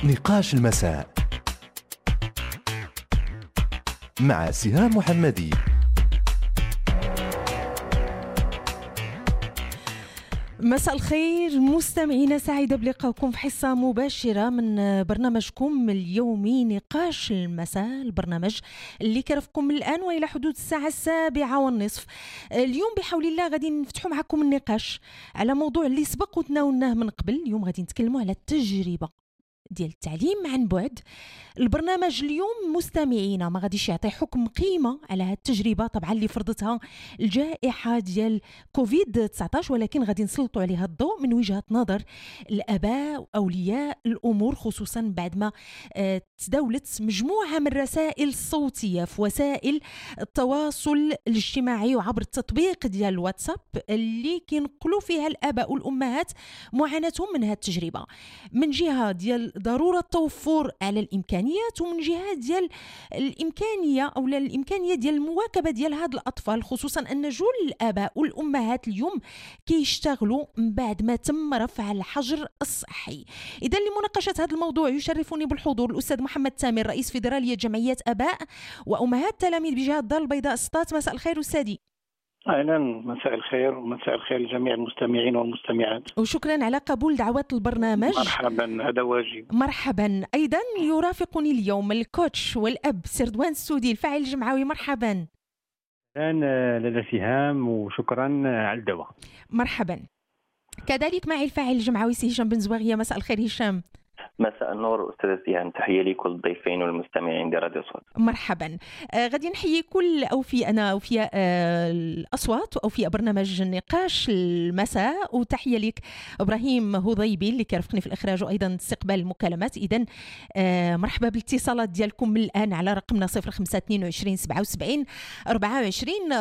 نقاش المساء مع سهام محمدي. مساء الخير مستمعينا، سعيدة بلقائكم في حصة مباشرة من برنامجكم اليومي نقاش المساء، البرنامج اللي كرفكم من الآن وإلى حدود الساعة 7:30. اليوم بحول الله غادي نفتحوا معكم النقاش على موضوع اللي سبق وتناولناه من قبل. اليوم غادي نتكلموا على التجربة ديال التعليم عن بعد. البرنامج اليوم مستمعينا ما غاديش يعطي حكم قيمة على هذه التجربة طبعا اللي فرضتها الجائحة ديال كوفيد 19، ولكن غادي نسلطوا عليها الضوء من وجهة نظر الآباء وأولياء الأمور، خصوصا بعد ما تداولت مجموعة من الرسائل الصوتية في وسائل التواصل الاجتماعي وعبر التطبيق ديال الواتساب اللي كينقلوا فيها الآباء والأمهات معاناتهم من هذه التجربة، من جهة ديال ضرورة التوفر على الإمكانيات، ومن جهة ديال الإمكانية ديال المواكبة ديال هاد الأطفال، خصوصا أن جل الآباء والأمهات اليوم كيشتغلوا من بعد ما تم رفع الحجر الصحي. إذا لمناقشة هذا الموضوع يشرفني بالحضور الأستاذ محمد تامر، رئيس فيدرالية جمعيات آباء وأمهات تلاميذ بجهة الدار البيضاء سطات. مساء الخير أستاذي. أهلا، مساء الخير ومساء الخير لجميع المستمعين والمستمعات، وشكرا على قبول دعوات البرنامج. مرحبا، هذا واجب. مرحبا. أيضا يرافقني اليوم الكوتش والأب سردوان السودي، الفاعل الجمعوي. مرحبا. أنا لدى سهام وشكرا على الدعوة. مرحبا. كذلك معي الفاعل الجمعوي سي هشام بن زواغية. مساء الخير هشام. مساء النور أستاذ سهام، تحية لكل الضيفين والمستمعين لراديو صوت. مرحبا. غادي نحيي كل أوفياء الأصوات وأوفياء برنامج نقاش المساء، وتحية لك إبراهيم هضيبي اللي كيرفقني في الإخراج وأيضا استقبال المكالمات. إذن مرحبا بالاتصالات ديالكم من الآن على رقمنا 0522 77 24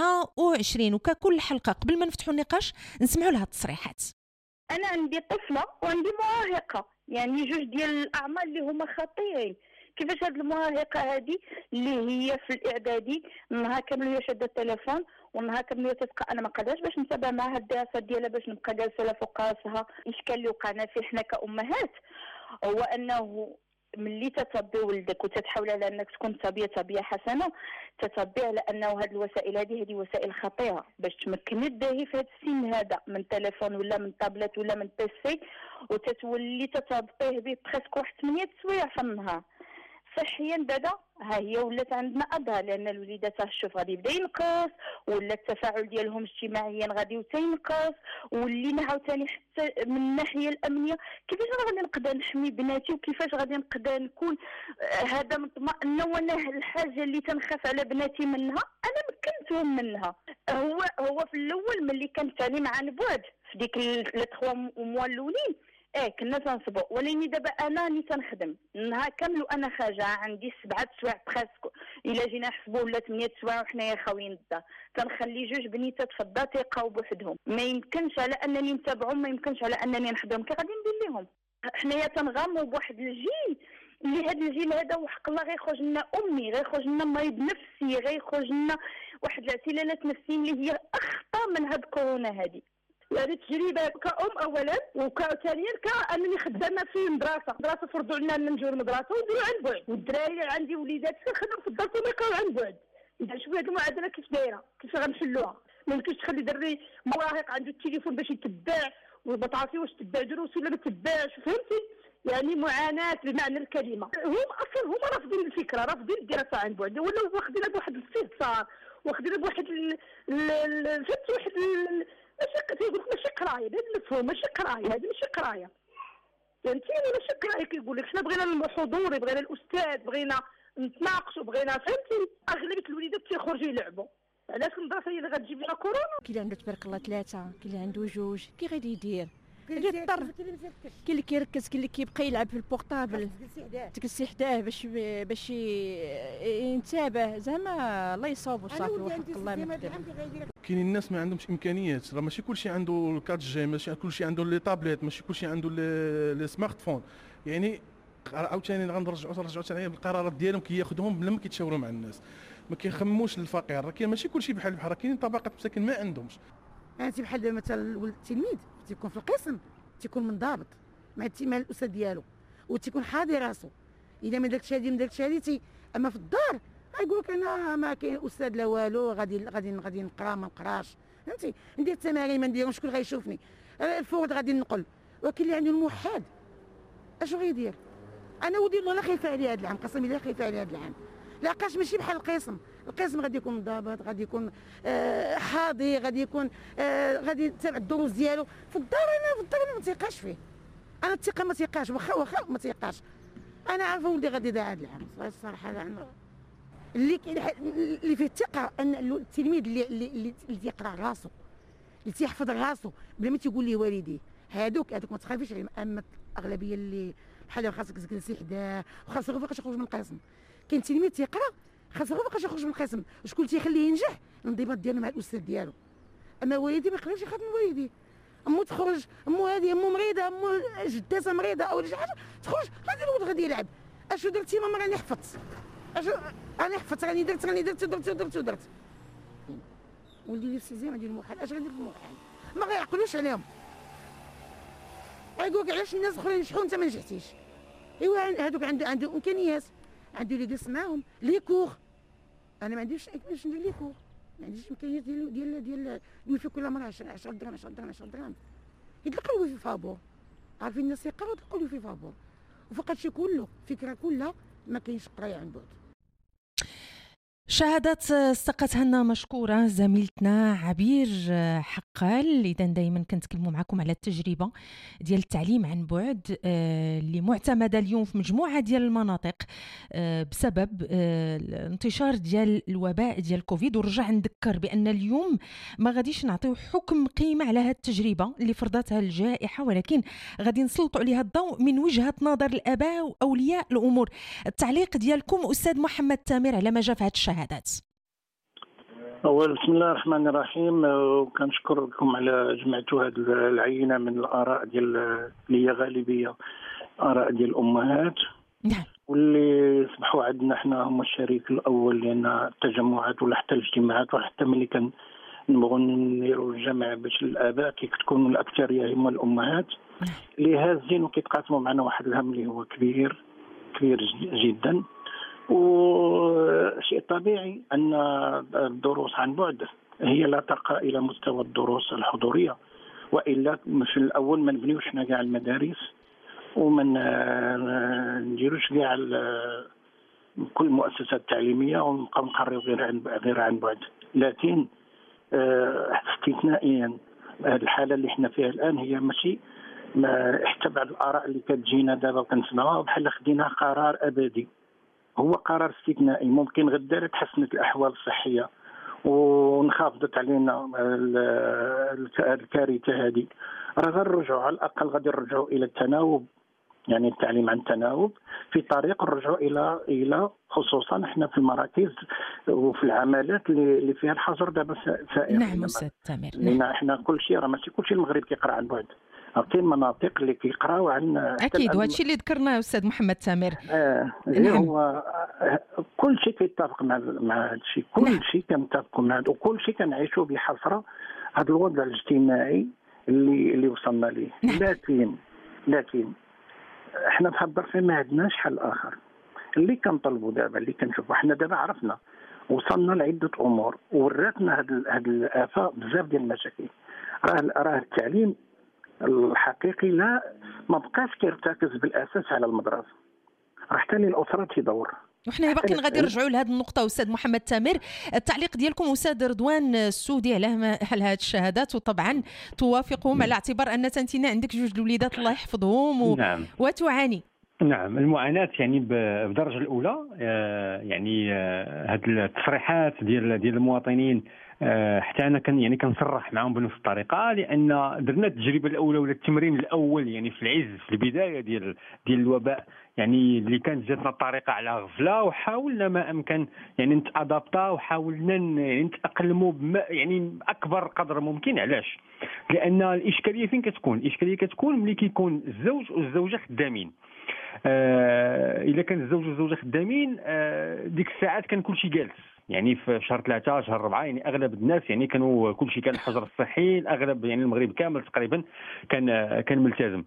24. وككل حلقة قبل ما نفتحوا النقاش نسمعوا لها التصريحات. أنا عندي طفلة وعندي مراهقة، يعني جوج ديال الأعمار اللي هما خطيرين. كيفاش هاد المراهقة هادي اللي هي في الإعدادي نهار كامل هي شادة التليفون، ونهار كامل هي تتبقى أنا ما قادرش باش نتابع معها الدراسة ديالها، باش نبقى جالسة لها فوق راسها. الإشكال اللي وقعنا فيه حنا كأمهات هو أنه ملي تتربي ولدك وتتحاول على انك تكون تربيه حسنه، تتربي على انه هذه الوسائل هذه وسائل خطيره باش تمكن الداهي في هذا السن هذا من تليفون ولا من تابلت ولا من بيسي، وتتولي تتربيه به بخسك واحد 8 سوايع في النهار. صحيا بعدا ها هي ولات عندنا اضرار، لان الوليدات الشوف غادي يبدا ينقص، ولا التفاعل ديالهم اجتماعيا غادي ينقص، ولينا عاوتاني حتى من الناحيه الامنيه كيفاش غادي نقدر نحمي بناتي، وكيفاش غادي نقدر نكون هذا مطمئن، وانا الحاجه اللي تنخاف على بناتي منها انا مكنتهم منها. هو في الاول ملي كان التعليم عن بعد في ديك 3 موا الاولين كنا تنصبوا، ولكن دابا انا راني تنخدم النهار كامل وانا خارجه، عندي 7 سوايع بريسك الا جينا نحسبوا ولا 8 سوايع وحنايا خاويين الدار. تنخلي جوج بنيتات في الدار تيبقاو بوحدهم، ما يمكنش على انني نتابعهم، ما يمكنش على انني نخدم. كي غادي ندير لهم؟ حنايا تنغاموا بواحد الجيل اللي هذا الجيل هذا وحق الله غيخرج لنا امي، غيخرج لنا مريض نفسي، غيخرج لنا واحد الاعتلالات نفسيه اللي هي اخطر من هاد كورونا هذه. يعني تجربه كأم اولا، وثانيا كانني خدامه في مدرسه فرضوا علينا نجيو المدرسه ونديروا عن بعد، والدراري عندي وليدات كنخدم في الدار ويبقاو عن بعد. اذا شوفوا هذه المعادله كيف دايره، كيف غنحلوها؟ ما يمكنش تخلي دري مراهق عنده التليفون باش يتبع وما تعرفي واش تبع دروس ولا ما تبعش، فهمتي؟ يعني معاناه بمعنى الكلمه. هم رافضين الفكره، رافضين الدراسه عن بعد، ولا واخدينها بواحد الاستهتار، واخدينها بواحد فهمتي واحد تيقول لك ماشي قرايه، هذا المفهوم ماشي قرايه، هذه ماشي قرايه، فهمتيني؟ ماشي قرايه. كيقول لك حنا بغينا الحضور، بغينا الاستاذ، بغينا نتناقشوا، بغينا فهمتي. اغلبيه الوليدات تيخرجوا يلعبوا. علاش المدرسه هي اللي غتجيب لنا كورونا؟ كاين اللي عنده تبارك الله 3، كاين اللي عنده 2، كي غادي يدير؟ يضطر. كاين اللي كيركز، كاين اللي كيبقى يلعب في البورطابل، تجلسي حداه باش ينتبه. زعما الله يصاوب وصافي وحق الله ما يقدر. كاينين الناس ما عندهمش امكانيات، راه ماشي كلشي عنده الكات جي، ماشي كلشي عنده لي تابليت، ماشي كلشي عنده لي سمارت فون. يعني عاوتاني غنرجعوا ثاني بالقرارات ديالهم كياخذوهم بلا ما كيتشاوروا مع الناس، ما كيخموش للفقير. راه كاين ماشي كلشي بحال كاينين طبقات مساكن ما عندهمش. انت بحال مثلا التلميذ تيكون في القسم تيكون منضبط مع الاستاذ ديالو، وتيكون حاضر راسو. اذا ما درتش هذه ما درتش هذه اما في الدار غيقول لك انا ما كاين استاذ لا والو، غادي نقرا ما نقراش، فهمتي، ندير التمارين ما نديرهمش، شكون غيشوفني، الفروض غادي نقل. ولكن اللي عنده الموحد اش غيدير؟ انا ودي والله خايفه عليه هذا العام، قسم بالله خايفه عليه هذا العام، لقاش ماشي بحال القسم غادي يكون ضابط، غادي يكون حاضي، غادي يكون غادي يتبع الدروس ديالو. في الدار انا ما تيقاش فيه، انا الثقه ما تيقاش، واخا ما تيقاش. انا عارفه ولدي غادي يضيع هذا العام الصراحه، اللي فيه الثقه ان التلميذ اللي تيقرا راسو، اللي تيحفظ راسو بلا ما تيقول ليه والديه، هذوك ما تخافيش عليهم. اما الاغلبيه اللي بحال خاصك تجلسي حداه وخاصك غير فاش يخرج من القسم. كاين تلميذ تيقرا خاصك غير فاش يخرج من القسم، شكون تيخليه ينجح؟ الانضباط ديالو مع الاستاذ ديالو. اما والدي ما يقدرش يخاف من والديه، امو تخرج، امو هذه امو مريضه، امو جدتها مريضه او شي حاجه، تخرج غادي الولد غادي يلعب. اشنو درتي ماما؟ راني حفظت، راني حفظت، راني درت ولدي في السيزيام غادي المحال. اش غادي المحال؟ ما غيعقلوش عليهم، غيقول لك علاش الناس الاخرين ينجحوا انت ما نجحتيش. ايوا هذوك عنده امكانيات، عنده اللي يجلس معاهم لي كور. انا ما عنديش باش ندير لي كور، ما عنديش امكانيات ديال الويفي كل مره 10 درهم. يتلقى الويفي فابور، عارفين الناس يقراو يتلقى الويفي فابور، وفقط شي كله فكره كلها ما كاينش قرايه عن بعد. شهادات استقتها لنا مشكورة زميلتنا عبير حقال. إذا دائما كنتكلموا معكم على التجربة ديال التعليم عن بعد اللي معتمدة اليوم في مجموعة ديال المناطق بسبب الانتشار ديال الوباء ديال كوفيد. ورجع نذكر بأن اليوم ما غاديش نعطيو حكم قيمة على هذه التجربة اللي فرضتها الجائحة، ولكن غادي نسلطوا عليها الضوء من وجهة نظر الآباء وأولياء الأمور. التعليق ديالكم أستاذ محمد تامر على ما جاء في هذه الشهادات. بسم الله الرحمن الرحيم، وكنشكركم على جمعتوا هذه العينه من الاراء ديال اللي هي غالبيه اراء ديال الامهات. نعم. واللي صبحوا عندنا احنا هم الشريك الاول، لان التجمعات ولا حتى الاجتماعات ولا حتى ملي كنبغوا نديروا الجمع باش الاباء كتكون الاكثريه هما الامهات اللي هازين وكيتقاسموا معنا واحد الهم اللي هو كبير جدا. وشيء طبيعي أن الدروس عن بعد هي لا ترقى إلى مستوى الدروس الحضورية، وإلا في الأول ما نبنيوش حنا كاع المدارس وما نديروش كاع كل المؤسسات التعليمية ونبقاو نقريو غير عن بعد. لكن استثنائيا هذه الحالة اللي احنا فيها الآن هي ماشي حتى بعض الآراء اللي كتجينا دابا كنسمعوها بحال خدينا قرار أبدي. هو قرار استثنائي، ممكن غدا تحسنت الاحوال الصحيه ونخافضت علينا الكارثه هذه، راه غنرجعوا على الاقل غادي نرجعوا الى التناوب، يعني التعليم عن تناوب في طريق الرجوع الى خصوصا احنا في المراكز وفي العمالات اللي فيها الحظر دابا سائر. نعم استاذ تامر. لان احنا كل شيء راه ماشي كل شيء المغرب كيقرا عن بعد، كاين مناطق اللي كيقراو عن اكيد، وهذا الشيء اللي ذكرناه استاذ محمد تامر. نعم. هو كل شيء كيتفق مع هذا الشيء، كل شيء كنتفقوا مع هذا، وكل شيء كنعيشوا بحسره هذا الوضع الاجتماعي اللي وصلنا ليه. لكن احنا في الظرف ما عندناش حل اخر. اللي كنطلبوا دابا اللي كنشوفوا حنا دابا عرفنا وصلنا لعده امور وراتنا هذه الافه بزاف ديال المشاكل. راه التعليم الحقيقي ما بقاش كيرتكز بالاساس على المدرسه، راه حتى للاسره تيدور. وحنا باقيين غادي نرجعوا لهذه النقطه استاذ محمد تامر. التعليق ديالكم استاذ رضوان السودي على هذه الشهادات، وطبعا توافقهم على اعتبار ان تنتينا عندك جوج الوليدات الله يحفظهم نعم. وتعاني. نعم، المعاناه يعني بالدرجه الاولى، يعني هذه التصريحات ديال المواطنين حتى انا كنصرح معهم بنفس الطريقه، لان درنا التجربه الاولى ولا التمرين الاول يعني في العز في البدايه ديال الوباء، يعني اللي كانت جاتنا الطريقه على غفله، وحاولنا ما امكن يعني نتادابتا وحاولنا يعني نتاقلموا يعني اكبر قدر ممكن. علاش؟ لان الاشكاليه فين كتكون؟ الاشكاليه كتكون ملي كيكون الزوج والزوجه خدامين. اذا كان الزوج والزوجه خدامين ديك الساعات كان كلشي جالس، يعني في شهر 3 شهر 4 يعني اغلب الناس يعني كانوا كلشي كان الحجر الصحي، الاغلب يعني المغرب كامل تقريبا كان ملتزم.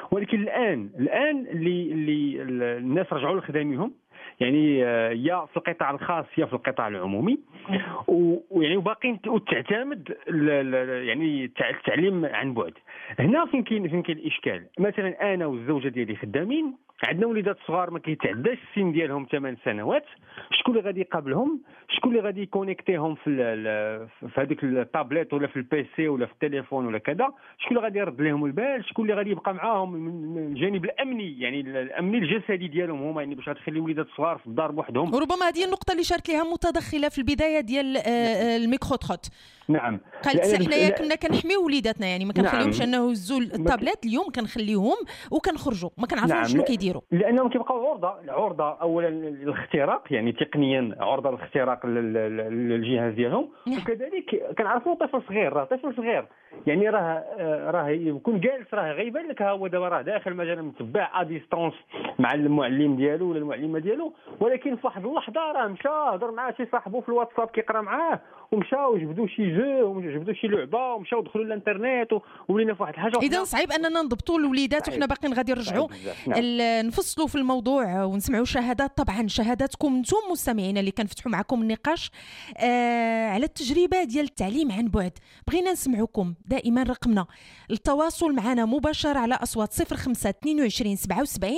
ولكن الان اللي الناس رجعوا لخدامهم، يعني يا في القطاع الخاص يا في القطاع العمومي، ويعني باقين تعتمد يعني التعليم عن بعد. هنا فين كاين الاشكال. مثلا انا والزوجه ديالي خدامين، عندنا وليدات صغار ما كيتعداش السن ديالهم 8 سنوات، شكون اللي غادي يقابلهم؟ شكون اللي غادي يكونيكتيهم في هذيك التابلت ولا في البيسي ولا في التليفون ولا كذا؟ شكون اللي غادي يرد لهم البال؟ شكون اللي غادي يبقى معاهم من الجانب الامني، يعني الامني الجسدي ديالهم هما، يعني باش تخلي وليدات صغار في الدار بوحدهم؟ وربما هذه النقطه اللي شارت لها متدخله في البدايه ديال الميكرو تروت. نعم، قالت حنايا كنا كنحميو وليداتنا، يعني ما كنخليهمش انه يهزوا التابلت. اليوم كنخليهم وكنخرجوا، ما كنعرفوش شنو كيديروا، لانهم كيبقاو عرضه اولا للاختراق، يعني تقنيا عرضه للاختراق للجهاز ديالهم. وكذلك كنعرفوا طفل صغير يعني راه يكون جالس، راه غيبان لك ها هو دابا راه داخل مثلا متبع ديستونس مع المعلم ديالو ولا المعلمه ديالو، ولكن في واحد اللحظه راه مشى هضر مع شي صاحبو في الواتساب كيقرا معاه، ومشاو جبدوا شي جو وجبدوا شي لعبه ومشاو دخلوا الانترنت ولينا في واحد الحاجه. اذا صعيب اننا نضبطوا الوليدات وحنا باقيين غادي نرجعوا نفصلوا في الموضوع ونسمعوا شهادات. طبعا شهاداتكم انتم مستمعين اللي كنفتحوا معكم النقاش على التجربه ديال التعليم عن بعد. بغينا نسمعوكم. دائما رقمنا التواصل معنا مباشر على اصوات 05 22 77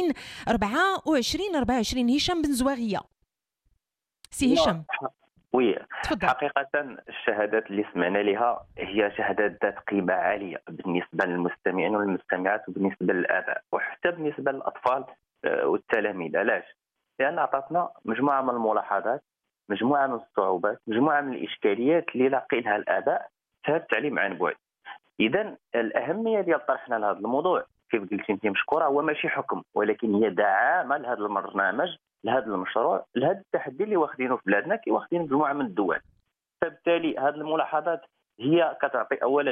24. هشام بن زواغيه. سي هشام. وي، حقيقة الشهادات اللي سمعنا لها هي شهادات ذات قيمة عالية بالنسبة للمستمعين والمستمعات وبالنسبة للآباء وحتى بالنسبة للأطفال والتلاميذ. علاش؟ لأن أعطتنا مجموعة من الملاحظات، مجموعة من الصعوبات، مجموعة من الإشكاليات اللي لاقينها الآباء في هذا التعليم عن بعد. إذن الأهمية ديال طرحنا لهذا الموضوع كيف قلتي أنت مشكورة، هو ماشي حكم، ولكن هي دعامة لهذا البرنامج، لهذا المشروع، لهذا التحدي اللي واخدينه في بلادنا كي واخدين مجموعه من الدول. فبالتالي هذه الملاحظات هي كتعطي اولا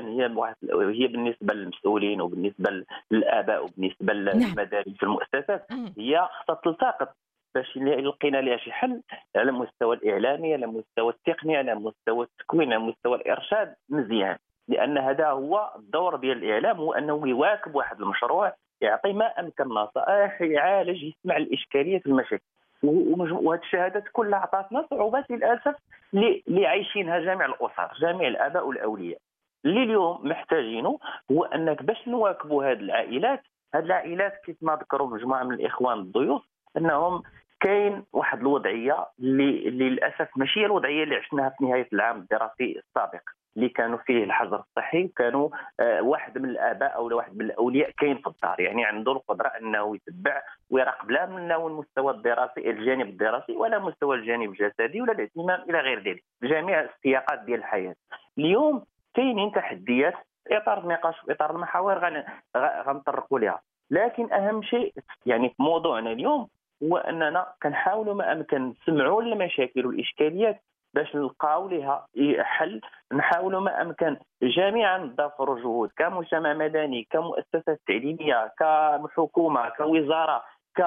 هي بالنسبه للمسؤولين وبالنسبه للاباء وبالنسبه للمدارس والمؤسسات، هي خصها تلتقط باش لقينا لها شي حل على المستوى الاعلامي، على المستوى التقني، على مستوى التكوين، على مستوى الارشاد مزيان. لان هذا هو الدور ديال الاعلام، هو انه يواكب واحد المشروع، يعطي ما امكن نصائح، يعالج، يسمع الاشكاليات والمشاكل. وهذه الشهادات كلها عطاتنا صعوبات للاسف اللي عايشينها جميع الاسر، جميع الاباء والاولياء. اللي اليوم محتاجينه هو انك باش نواكبوا هذه العائلات كيف ما ذكروا مجموعه من الاخوان الضيوف، انهم كاين واحد الوضعيه اللي للاسف ماشي هي الوضعيه اللي عشناها في نهايه العام الدراسي السابق، اللي كانوا فيه الحظر الصحي، وكانوا واحد من الاباء او واحد من الاولياء كاين في الدار، يعني عنده القدره انه يتبع ويراقب لا من المستوى الدراسي، الجانب الدراسي، ولا مستوى الجانب الجسدي ولا الاهتمام الى غير ذلك، بجميع السياقات ديال الحياه. اليوم كاينين تحديات في اطار النقاش، في اطار المحاور غنطرقوا لها، لكن اهم شيء يعني في موضوعنا اليوم هو اننا كنحاولوا ما امكن نسمعوا المشاكل والاشكاليات باش نلقاو لها حل. نحاولوا ما امكن جميعا نضافروا جهود كمجتمع مدني، كمؤسسات تعليميه، كحكومه، كوزاره،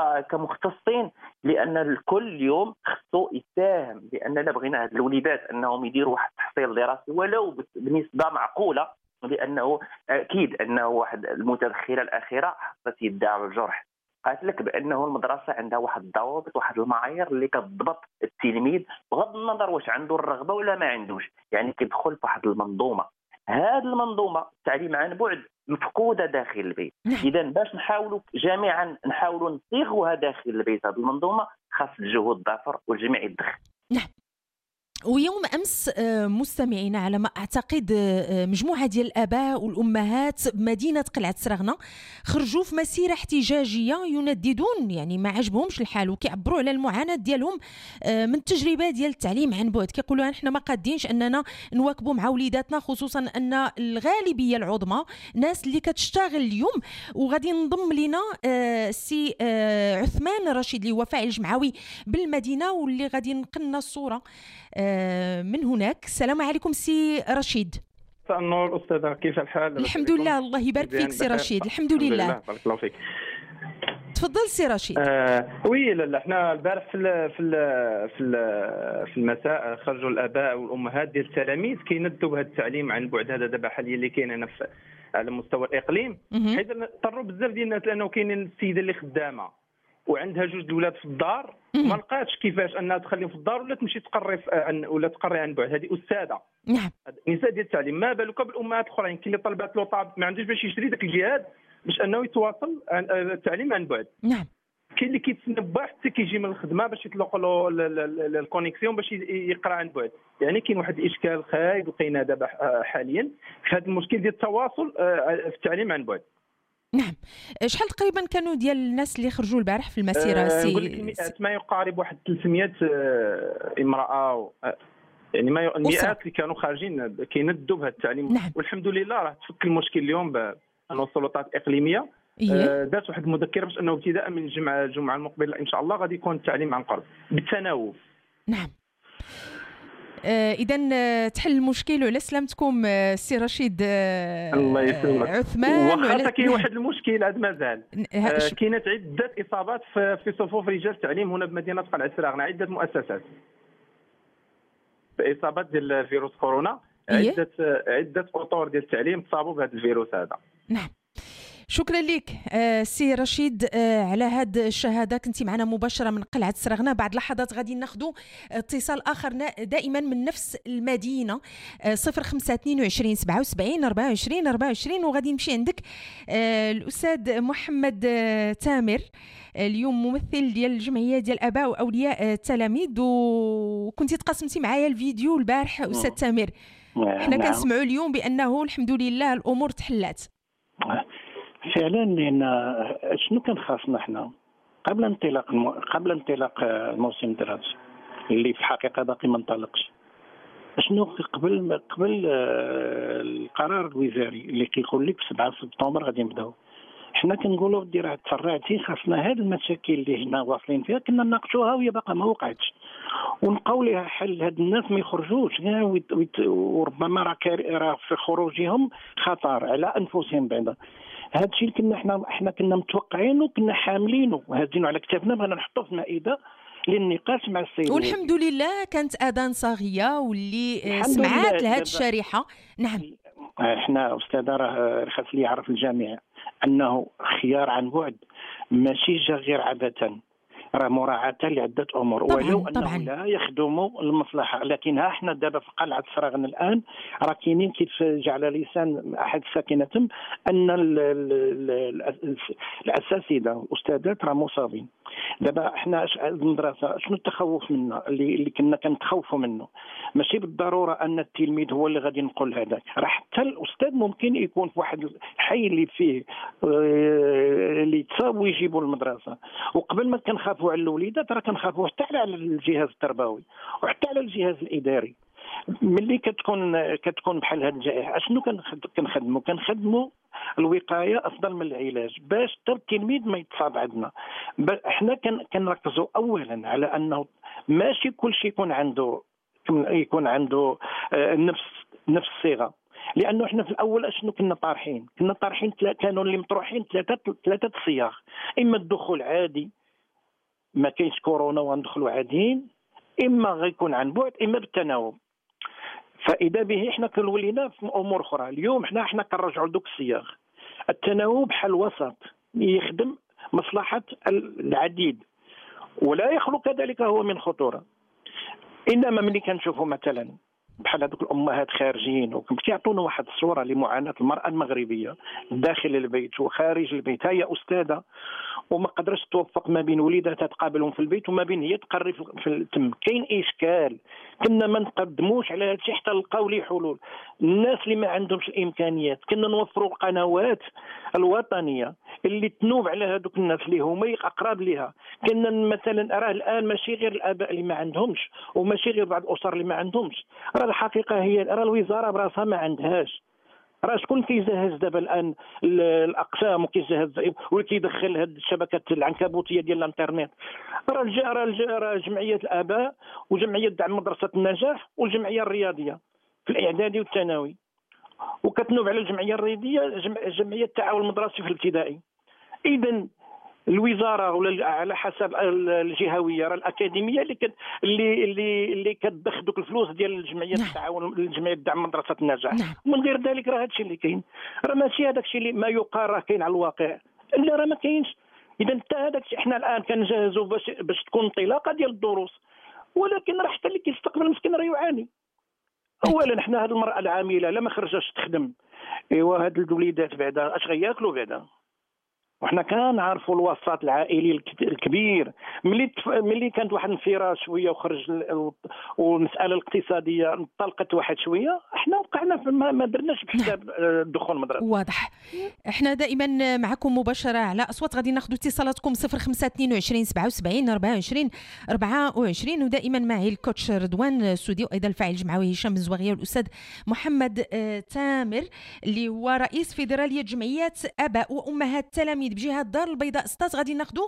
كمختصين، لان الكل اليوم خصو يساهم، لاننا بغينا هاد الوليدات انهم يديروا واحد التحصيل دراسي ولو بنسبه معقوله، لانه اكيد انه واحد المتدخله الاخيره حطت يدها على الجرح، قالت لك بانه المدرسه عندها واحد الضوابط، واحد المعايير اللي كتضبط التلميذ بغض النظر واش عنده الرغبه ولا ما عندوش، يعني كيدخل في واحد المنظومه. هذه المنظومه التعليم عن بعد مفقوده داخل البيت. اذا باش نحاولوا جميعا نحاولوا نصيغوها داخل البيت هذه المنظومه، خاص الجهود ضافر والجميع يدخل. نعم. ويوم أمس مستمعينا على ما أعتقد مجموعة ديال الآباء والأمهات بمدينة قلعة سرغنة خرجوا في مسيرة احتجاجية ينددون، يعني ما عجبهمش الحال وكيعبروا على المعاناة ديالهم من التجربة ديال التعليم عن بعد. كيقولوا احنا ما قادينش أننا نواكبوا مع وليداتنا، خصوصا أن الغالبية العظمى ناس اللي كتشتغل اليوم. وغادي نضم لنا سي عثمان رشيد اللي هو فاعل جمعوي بالمدينة واللي غادي نقلنا الصورة من هناك. السلام عليكم سي رشيد. مساء النور أستاذة، كيف الحال؟ الحمد لله، الله يبارك فيك سي رشيد. الحمد لله. بارك الله فيك. تفضل سي رشيد. وي لا احنا البارح في المساء خرجوا الآباء والأمهات ديال التلاميذ كيندوا بهذا التعليم عن بعد هذا دابا حاليا اللي كاين هنا على مستوى الاقليم، حيت اضطروا بزاف ديال الناس لانه كاينين السيده اللي خدامه وعندها جوج الاولاد في الدار، ما لقاتش كيفاش انها تخليهم في الدار ولا تمشي تقري ولا تقري عن بعد. هذه استاذه، نعم، نساء ديال التعليم. ما بالك بالامهات الاخرين، كاين اللي طلبات له طاب ما عندوش باش يشري ذاك الجهاز باش انه يتواصل التعليم عن بعد. نعم، كاين اللي كيتسنى با حتى كيجي من الخدمه باش يطلق له الكونيكسيون باش يقرا عن بعد. يعني كاين واحد الاشكال خايب لقينا دابا حاليا في هذا المشكل ديال التواصل في التعليم عن بعد. نعم. شحال تقريبا كانوا ديال الناس اللي خرجوا البارح في المسيره؟ نقول لك مئات، ما يقارب واحد 300 امراه، يعني ما المئات اللي كانوا خارجين كيندوا بهذا التعليم. نعم. والحمد لله راه تفك المشكل اليوم بان السلطات الاقليميه دات واحد المذكره باش انه ابتداء من الجمعه المقبله ان شاء الله غادي يكون التعليم عن قرب بالتناوب. نعم. اذا تحل المشكل وعلى سلامتكم السي رشيد الله يسلمك عثمان. وخاصه كاين واحد المشكل هذا مازال كاينه عده اصابات في صفوف رجال التعليم هنا بمدينه قلعه سراغنه، عده مؤسسات باصابات ديال فيروس كورونا. عده اطور ديال التعليم تصابوا بهذا الفيروس هذا. نعم. شكرا لك سي رشيد على هذه الشهاده. كنتي معنا مباشره من قلعه سراغنه. بعد لحظات غادي ناخذ اتصال اخر دائما من نفس المدينه 0522 77 24 24 وغادي نمشي عندك الاستاذ محمد تامر، اليوم ممثل ديال الجمعيه ديال الاباء واولياء التلاميذ، وكنتي تقاسمتي معايا الفيديو البارح استاذ تامر. حنا كنسمعوا اليوم بانه الحمد لله الامور تحلات فعلا. لان شنو كان خاصنا حنا قبل انطلاق الموسم الدراسي اللي في الحقيقه باقي ما انطلقش؟ شنو قبل القرار الوزاري اللي كيقول لك 7 سبتمبر غادي نبداو، حنا كنقولوا بدي راه تسرعتي، خاصنا هذه المشاكل اللي هنا واصلين فيها كنا نناقشوها وهي باقا ما وقعتش ونلقاو لها حل. هاد الناس ما يخرجوش وربما راه في خروجهم خطر على انفسهم بعدا. هذا الشيء اللي احنا كنا متوقعينه وكنا حاملينه وهازينه على كتافنا، بغينا نحطوه في المائده للنقاش مع السيد. والحمد لله كانت اذان صاغيه واللي سمعات لهذه الشريحه. نعم. احنا استاذه راه خاص لي يعرف الجميع انه خيار عن بعد ماشي جا غير عبثا، راه مراعاة لعدة أمور. ولو أنه لا يخدموا المصلحة، لكن ها احنا دابا في قلعة سراغن الآن راه كاينين كيف جعل لسان أحد الساكنة أن الأساتذة والأستاذات راه مصابين. دابا احنا المدرسة شنو التخوف منا اللي كنا كنتخوفوا منه؟ ماشي بالضرورة أن التلميذ هو اللي غادي ينقل هذاك، راه حتى الأستاذ ممكن يكون في واحد الحي اللي فيه اللي يتصاب ويجيبوا المدرسة. وقبل ما كنخافوا على الوليدات راه كنخافوا حتى على الجهاز التربوي وحتى على الجهاز الاداري. ملي كتكون بحال هذه الجائحه شنو كنخدموا الوقايه افضل من العلاج باش حتى التلميذ ما يتصاب عندنا. احنا كنركزوا اولا على انه ماشي كل شيء يكون عنده نفس الصيغه، لانه احنا في الاول شنو كنا طارحين كانوا اللي مطروحين ثلاثه صياغ، اما الدخول عادي ما كاينش كورونا وندخلوا عاديين، اما غيكون عن بعد، اما بالتناوب. فاذا به احنا كنولينا في امور اخرى. اليوم احنا كنرجعوا لذوك الصياغ. التناوب حل وسط يخدم مصلحه العديد ولا يخلو كذلك هو من خطوره. انما ملي كنشوفوا مثلا بحال هذوك الامهات خارجين وكيعطونا واحد الصوره لمعاناه المراه المغربيه داخل البيت وخارج البيت. هي استاذه وما قدرش توفق ما بين وليداتها تقابلهم في البيت وما بين هي تقري في التم. كاين اشكال كنا ما نقدموش على هذا الشيء حتى نلقاو ليه حلول. الناس اللي ما عندهمش الامكانيات كنا نوفروا القنوات الوطنيه اللي تنوب على هذوك الناس اللي هما اقرب لها. كنا مثلا راه الان ماشي غير الاباء اللي ما عندهمش وماشي غير بعض الاسر اللي ما عندهمش، راه الحقيقه هي راه الوزاره براسها ما عندهاش. راه شكون كيجهز دابا الان الاقسام وكيجهز وكيدخل هذه الشبكات العنكبوتيه ديال الانترنت؟ راه جمعيه الاباء وجمعيه دعم مدرسه النجاح والجمعيه الرياضيه في الاعدادي والثانوي، وكتنوب على الجمعيه الرياضيه جمعيه التعاون المدرسي في الابتدائي. اذا الوزاره ولا على حسب الجهويه راه الاكاديميه اللي كتضخ دوك الفلوس ديال الجمعيه التعاون الجمعيه الدعم مدرسه النجاح. من غير ذلك راه هادشي اللي كاين، راه ماشي هذاك الشيء اللي ما يقال راه كاين على الواقع، لا راه ما كاينش. اذا حتى هذاك الشيء حنا الان كنجهزوا باش تكون انطلاقه ديال الدروس، ولكن راه حتى اللي كيستقبل المسكين راه يعاني. اولا حنا هذه المراه العامله لا ما خرجاش تخدم، ايوا هاد الوليدات بعدا اش غياكلوا بعدا؟ وحنا كنعرفوا الوسط العائلي الكبير ملي كانت واحد الانفراج شويه وخرج والمساله الاقتصاديه انطلقت واحد شويه، احنا وقعنا ما درناش بحساب دخول المدرسه. واضح. احنا دائما معكم مباشره على اصوات، غادي ناخذ اتصالاتكم 0522 77 24 24، ودائما معي الكوتش رضوان السودي وايضا الفاعل الجمعوي هشام الزواغيه والاستاذ محمد تامر اللي هو رئيس فيدراليه جمعيات اباء وامهات التلاميذ بجهه الدار البيضاء. استاذ غادي ناخذوا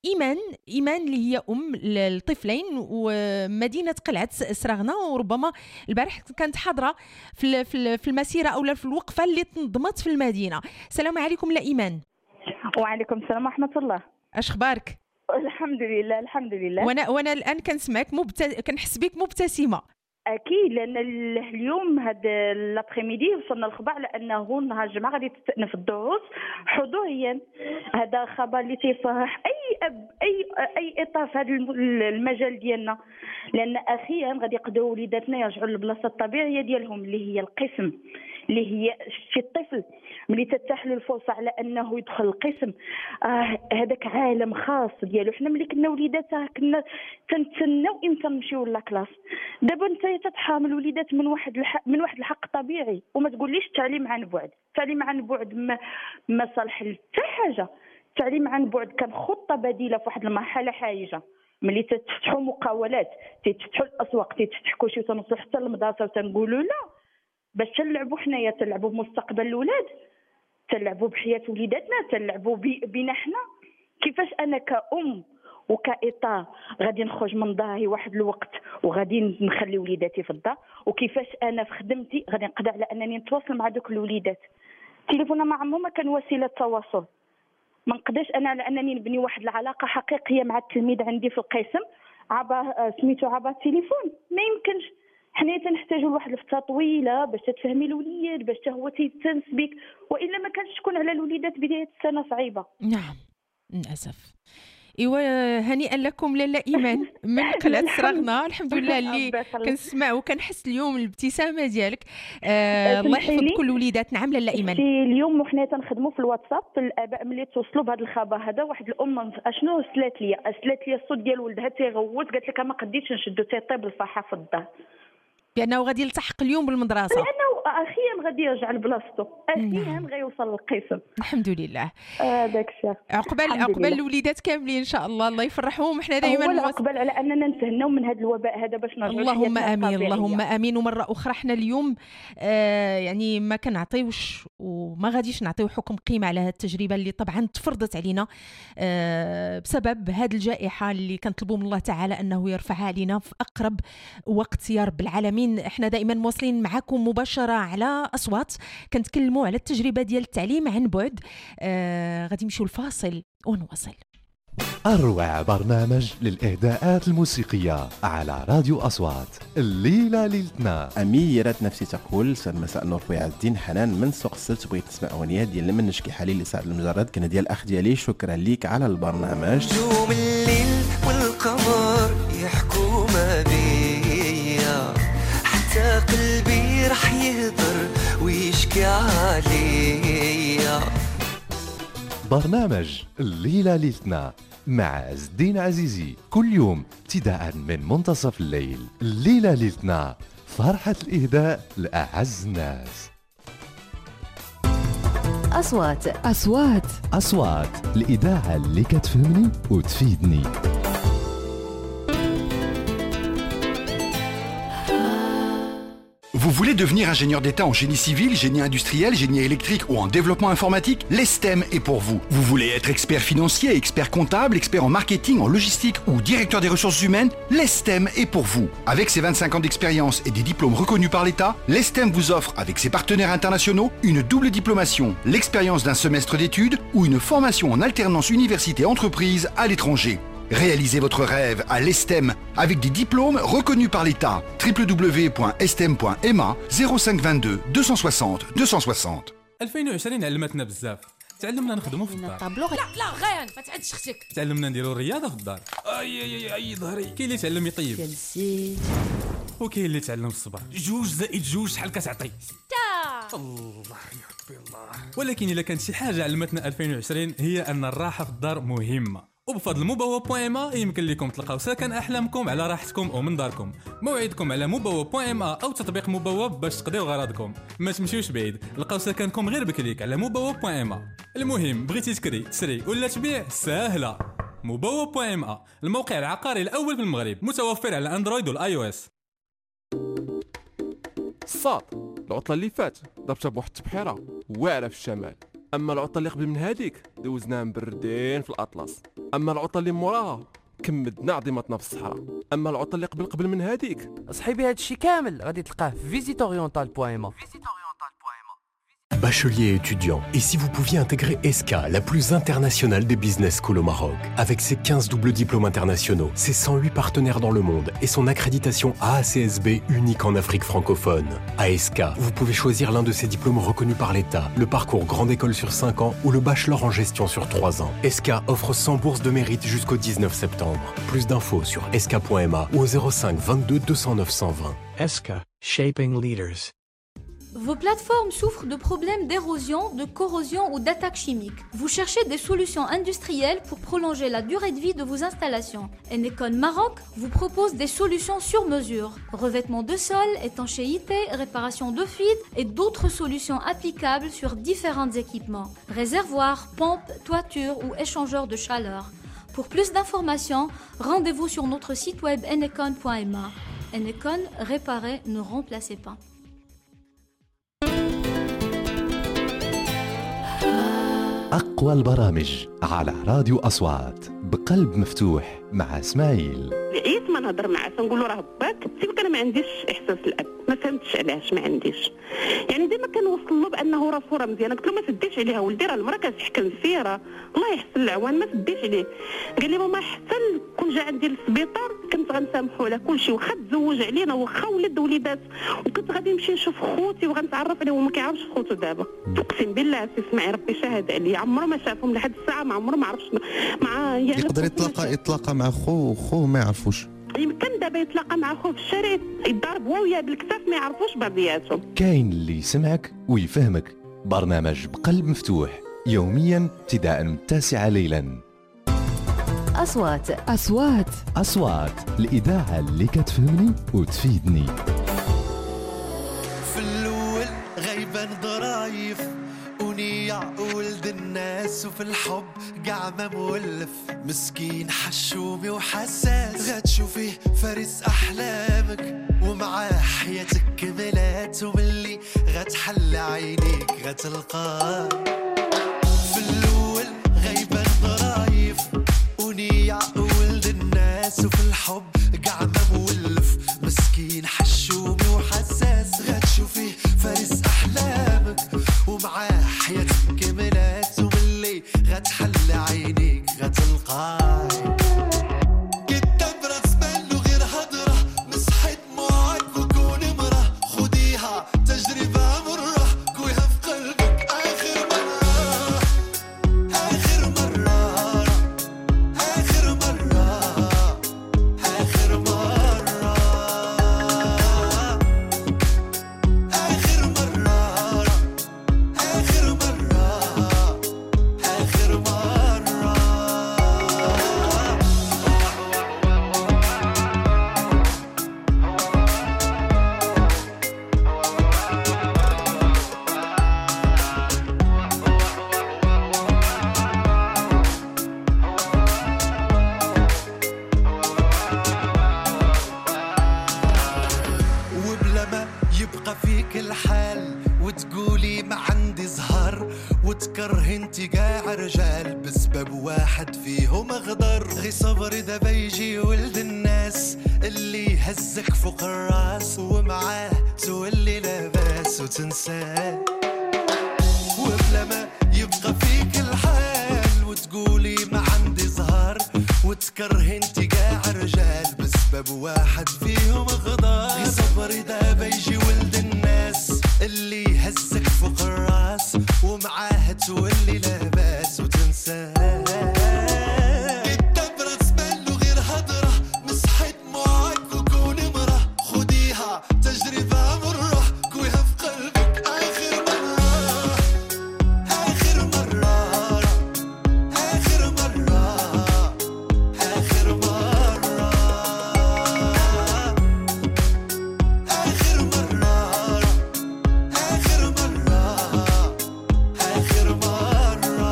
ايمان اللي هي ام الطفلين ومدينه قلعه سراغنا، وربما البارح كانت حاضره في المسيره او في الوقفه اللي تنظمت في المدينه. السلام عليكم لا ايمان. وعليكم السلام ورحمه الله. اش اخبارك؟ الحمد لله الحمد لله. وانا الان كنسمعك كنحس بك مبتسمه. اكيد، لان اليوم هذا لابريميدي وصلنا الخبر على انه نهار الجمعه غادي تستأنف الدروس حضوريا. هذا خبر اللي تيفرح اي اب اي اطار في هذا المجال ديالنا، لان اخيرا غادي يقدروا وليداتنا يرجعوا للبلاصه الطبيعيه ديالهم اللي هي القسم، اللي هي شي الطفل ملي تتاح له الفرصه على انه يدخل القسم هذاك عالم خاص ديالو. حنا ملي كنا وليدات كنا تنتسناو امتى نمشيو لاكلاس، دابا انت تتحامل الوليدات من واحد الحق طبيعي، وما تقوليش التعليم عن بعد. التعليم عن بعد ما صالح حتى حاجه. التعليم عن بعد كان خطه بديله في واحد المرحله حاجه، ملي تفتحوا مقاولات تفتحوا الاسواق تفتح كلشي وتنوصلوا حتى للمدرسه وتنقولوا لا باش تلعبوا حنايا، تلعبوا بمستقبل الاولاد، تلعبوا بحياه وليداتنا، تلعبوا بينا حنا. كيفاش انا كأم وكإطار غادي نخرج من داري واحد الوقت وغادي نخلي وليداتي في الدار، وكيفاش انا في خدمتي غادي نقدر على انني نتواصل مع دوك الوليدات. التليفون مع عمو ما كان وسيله تواصل، ما نقدرش انا على انني نبني واحد العلاقه حقيقيه مع التلميذ عندي في القسم عبر التليفون، ما يمكنش. حنا تنحتاجوا لواحد الفتره طويله باش تفهمي الوليد، باش هو تيتنس بك، والا ما كانش تكون على الوليدات بدايه السنه صعيبه. نعم للاسف. ايوا هنيئا لكم لاله ايمان من قلعه سراغنا. الحمد لله اللي كنسمع وكنحس اليوم الابتسامه ديالك. الله يحفظ كل وليدات. نعم لاله ايمان. اليوم وحنا تنخدموا في الواتساب الاباء ملي توصلوا بهذا الخبر هذا، واحد الام اشنو سلات لي الصوت ديال ولدها تيغوت، قالت لك ما قديتش نشدو تيطيب الفرحه في الدار بانه غادي يلتحق اليوم بالمدرسه، لانه اخيرا غادي يرجع لبلاصتو، اخيرا غيوصل للقسم. الحمد لله. هذاك الشيء عقبال الوليدات كاملين ان شاء الله، الله يفرحهم. احنا دائما عقبال على اننا نتهناو من هذا الوباء هذا باش نرجعوا. اللهم امين اللهم امين. ومره اخرى احنا اليوم يعني ما كنعطيوش وما غاديش نعطيو حكم قيمه على هذه التجربه اللي طبعا تفرضت علينا بسبب هذه الجائحه اللي كنطلبوا من الله تعالى انه يرفعها علينا في اقرب وقت يا رب العالمين. احنا دائما مواصلين معكم مباشره على اصوات، كنتكلموا على التجربه ديال التعليم عن بعد. غادي نمشيو الفاصل ونواصل. أروع برنامج للإهداءات الموسيقية على راديو أصوات. الليلة ليلتنا أميرة نفسي تقول سد مساء النور خويا عز الدين حنان من سوق السلت، بغيت نسمع أغنية ديال لمن نشكي حالي لسعد المجرد، كان ديال الأخ ديالي. شكرا ليك على البرنامج. نجوم الليل والقمر يحكوا ما بيا، حتى قلبي رح يهدر ويشكي عليا. برنامج الليلة ليلتنا مع عز الدين عزيزي كل يوم ابتداء من منتصف الليل. الليلة ليلتنا فرحة الإهداء لأعز الناس. أصوات الإذاعة اللي كتفهمني وتفيدني. Vous voulez devenir ingénieur d'État en génie civil, génie industriel, génie électrique ou en développement informatique? L'ESTEM est pour vous. Vous voulez être expert financier, expert comptable, expert en marketing, en logistique ou directeur des ressources humaines? L'ESTEM est pour vous. Avec ses 25 ans d'expérience et des diplômes reconnus par l'État, l'ESTEM vous offre, avec ses partenaires internationaux, une double diplomation, l'expérience d'un semestre d'études ou une formation en alternance université-entreprise à l'étranger. Réalisez votre rêve à l'ESTEM avec des diplômes reconnus par l'État. www.estem.ma 0522 260 260. 2020 علمتنا بزاف. تعلمنا نخدموا في الدار. لا غير ما تعدش اختك. تعلمنا نديروا الرياضه في الدار. اي ظهري. كاين اللي تعلم يطيب. جلسيت. وكاين اللي تعلم الصبر. 2 + 2 شحال كتعطي؟ 6. الله يا ربي الله. ولكن الا كانت شي حاجه علمتنا 2020 هي ان الراحه في الدار مهمه. وبفضل مبوا.ma يمكن لكم تلقاو سكن احلامكم على راحتكم ومن داركم. موعدكم على مبوا.ma او تطبيق مبوا باش تقضيو غراضكم. ما تمشيوش بعيد، لقاو سكنكم غير بكليك على مبوا.ma. المهم بغيتي تشري ولا تبيع ساهله. مبوا.ma الموقع العقاري الاول في المغرب، متوفر على اندرويد والاي او اس. الصاد العطله اللي فات ضربتها بواحد التبحيره واعره في الشمال. اما العطله اللي قبل من هذيك دوزناها مبردين في الاطلس. اما العطله اللي موراها كمدنا عظيمتنا في الصحراء. اما العطله اللي قبل من هذيك صحيبي هادشي كامل غادي تلقاه في visitoriental.ma. Bachelier et étudiant, et si vous pouviez intégrer ESCA, la plus internationale des business schools au Maroc, avec ses 15 doubles diplômes internationaux, ses 108 partenaires dans le monde et son accréditation AACSB unique en Afrique francophone. À ESCA, vous pouvez choisir l'un de ces diplômes reconnus par l'État, le parcours grande école sur 5 ans ou le bachelor en gestion sur 3 ans. ESCA offre 100 bourses de mérite jusqu'au 19 septembre. Plus d'infos sur esca.ma ou au 05 22 209 120. ESCA, Shaping Leaders. Vos plateformes souffrent de problèmes d'érosion, de corrosion ou d'attaques chimiques. Vous cherchez des solutions industrielles pour prolonger la durée de vie de vos installations. Enecon Maroc vous propose des solutions sur mesure. Revêtement de sol, étanchéité, réparation de fuites et d'autres solutions applicables sur différents équipements. Réservoirs, pompes, toitures ou échangeurs de chaleur. Pour plus d'informations, rendez-vous sur notre site web enecon.ma. Enecon, réparez, ne remplacez pas. أقوى البرامج على راديو أصوات بقلب مفتوح مع إسماعيل. عييت ما نهضر معاه تنقول له راه باك سيبك انا ما عنديش احساس الاب ما فهمتش علاش ما عنديش يعني ديما كنوصل له بانه راه صوره مزيانه قلت له ما تديش عليها ولدي راه المراه كتحكم فيه راه الله يحسن العوان ما تديش عليه قال لي ماما حتى كون جا عندي للسبيطار كنت غنسامحوا على كل شيء واخا تزوج علينا واخا ولد وليدات وكنت غادي نمشي نشوف خوتي وغنتعرف عليه وما كيعرفش خوتو دابا اقسم بالله سي اسمعي ربي شاهد عليا عمره ما شافهم لحد الساعه ما عمره ما عرفش مع يعني يقدر يتلاقى مع خوه ما يعرفوش يمكن دابا يتلاقى مع خوه في الشارع يضرب وياه بالكتاف ما يعرفوش بعضياتهم. كاين اللي يسمعك ويفهمك. برنامج بقلب مفتوح يوميا ابتداء من 9 ليلا. أصوات الإذاعة اللي كتفهمني وتفيدني. في الأول غيبان ضرايف ونيع ولد الناس وفي الحب قاع مولف مسكين حشومي وحساس غتشوفيه فارس أحلامك ومعاه حياتك كملات وملي غتحل عينيك غتلقاه في الأول غيبان ضرايف ونيع ولد الناس وفي الحب قاع مولف مسكين حشومي وحساس غتشوفيه فارس أحلامك ومعاه حياتك كملات وملي غتحل عينيك غتلقاه قدام راس مالو غير هضره مسحي دموعك وكون مرة خديها تجربة مرة كويها في قلبك آخر مرة آخر مرة آخر مرة آخر مرة آخر مرة آخر مرة آخر مرة بسبب واحد فيهم اخضر. غي صبري دابا يجي ولد الناس اللي هزك فوق الراس ومعاه تولي لاباس وتنساه، وبلا ما يبقى فيك الحال وتقولي ما عندي زهر وتكره انت قاع رجال بسبب واحد فيهم غدار. غي صبري دابا يجي ولد الناس اللي هزك فوق الراس ومعاه تولي لاباس وتنساه. الدبرة تسملو غير هضرة مسحي دموعك وكون مرة خديها تجربة مرة كويها في قلبك آخر مرة آخر مرة آخر مرة آخر مرة آخر مرة آخر مرة آخر مرة.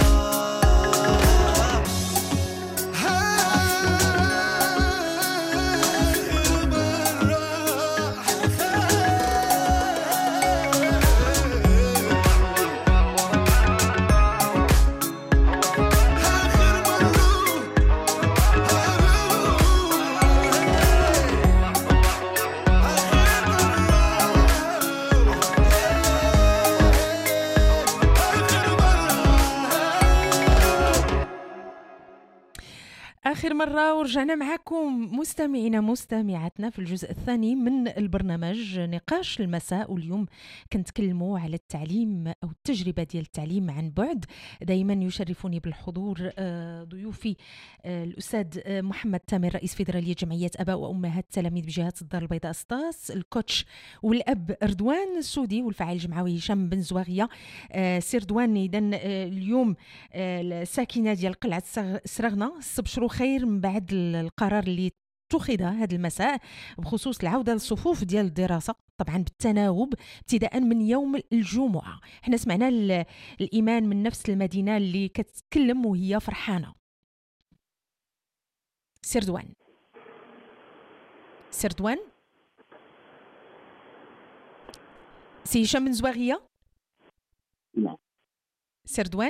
آخر مرة ورجعنا معكم مستمعينا مستمعاتنا في الجزء الثاني من البرنامج نقاش المساء، واليوم كنتكلموا على التعليم أو التجربة ديال التعليم عن بعد. دايما يشرفني بالحضور ضيوفي الأستاذ محمد تامر رئيس فيدرالية جمعية أباء وأمهات التلاميذ بجهة الدار البيضاء سطاس، الكوتش والأب رضوان السودي، والفاعل الجمعوي هشام بن زواغية. سي رضوان، إذن اليوم الساكنة ديال قلعة سرغنة استبشروا خير من بعد القرار اللي اتخذ هذا المساء بخصوص العودة للصفوف ديال الدراسة، طبعا بالتناوب ابتداء من يوم الجمعة. احنا سمعنا الإيمان من نفس المدينة اللي كتكلم وهي فرحانة. سردوان سي هشام بن زواغية. نعم سردوان،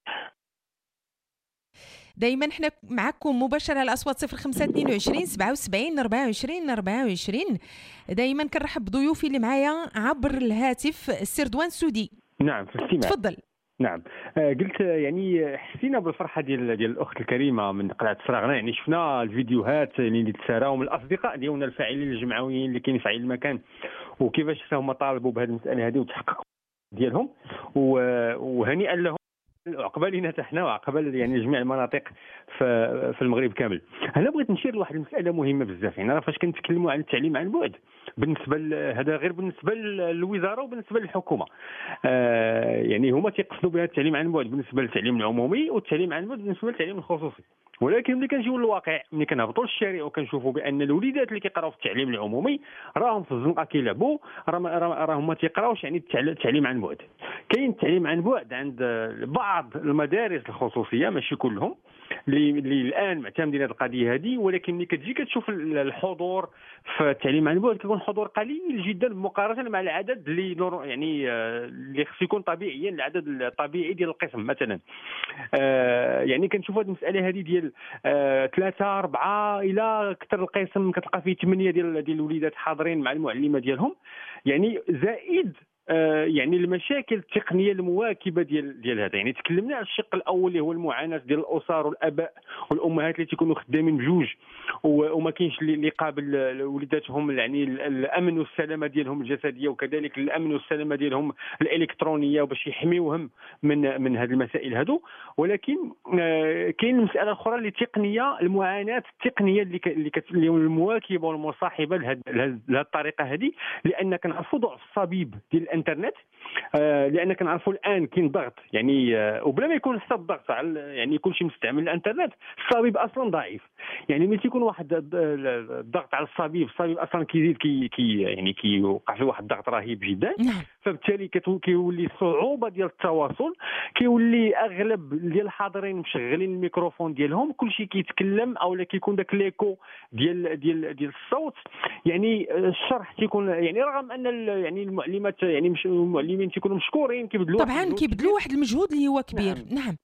دايما احنا معكم مباشرة على الأصوات 0522 77 24 24. دايما كنرحب بضيوفي اللي معايا عبر الهاتف. السردوان سودي، نعم في الاستماع. تفضل. نعم قلت يعني حسينا بالفرحه ديال الاخت الكريمه من قلعه سراغنا، يعني شفنا الفيديوهات اللي تساراو من الاصدقاء ديالنا الفاعلين الجمعويين اللي كاين في المكان وكيفاش هما طالبوا بهذه المساله هذه وتحققوا ديالهم، وهنيئا لهم عقبالنا حنا وعقبال يعني جميع المناطق في المغرب كامل. انا بغيت نشير لواحد المساله مهمه بزاف. يعني راه فاش كنتكلموا على التعليم عن بعد بالنسبه هذا غير بالنسبه للوزاره وبالنسبه للحكومه، يعني هما تيقصدوا بها التعليم عن بعد بالنسبه للتعليم العمومي والتعليم عن بعد بالنسبه للتعليم الخصوصي. ولكن ملي كنجيو للواقع، ملي كنهبطوا للشارع وكنشوفوا بان الوليدات اللي كيقراو في التعليم العمومي راهم في الزنقه كيلعبوا، راهم ما تيقراوش يعني التعليم عن بعد. كاين التعليم عن بعد عند بعض المدارس الخصوصيه، ماشي كلهم، اللي الان معتمدين هذه القضيه هذه، ولكن ملي كتجي كتشوف الحضور في التعليم عن بعد كيكون حضور قليل جدا مقارنه مع العدد اللي يعني اللي خصو يكون طبيعيا، العدد الطبيعي ديال القسم مثلا. يعني كنشوف هذه المساله هذه ديال 3 4 الى اكثر القسم كتلقى فيه 8 ديال الوليدات حاضرين مع المعلمه ديالهم، يعني زائد يعني المشاكل التقنيه المواكبه ديال هذا. يعني تكلمنا على الشق الاول اللي هو المعاناه ديال الاسر والاباء والامهات اللي تيكونوا خدامين بجوج وما كاينش اللي قابل وليداتهم، يعني الامن والسلامه ديالهم الجسديه وكذلك الامن والسلامه ديالهم الالكترونيه باش يحميوهم من هذه المسائل هذو. ولكن كاين مساله اخرى اللي تقنيه، المعاناه التقنيه اللي المواكبه والمصاحبه لهذه الطريقه هذه، لان كنعرفوا ضعف الصبيب ديال الانترنت، لان كنعرفوا الان كاين ضغط، يعني وبلا ما يكون حتى الضغط على يعني يكون شي مستعمل الانترنت، الصبيب اصلا ضعيف. يعني ملي تيكون واحد الضغط على الصبيب اصلا كيزيد يعني كيوقع فيه واحد الضغط رهيب جدا، فبالتالي كيولي الصعوبه ديال التواصل، كيولي اغلب ديال الحاضرين مشغلين الميكروفون ديالهم، كلشي كيتكلم اولا كيكون داك ليكو ديال الصوت. يعني الشرح تيكون يعني رغم ان يعني المعلمات يعني المعلمين تيكونوا مشكورين كيبذلوا طبعا كيبذلوا واحد المجهود اللي هو كبير. نعم.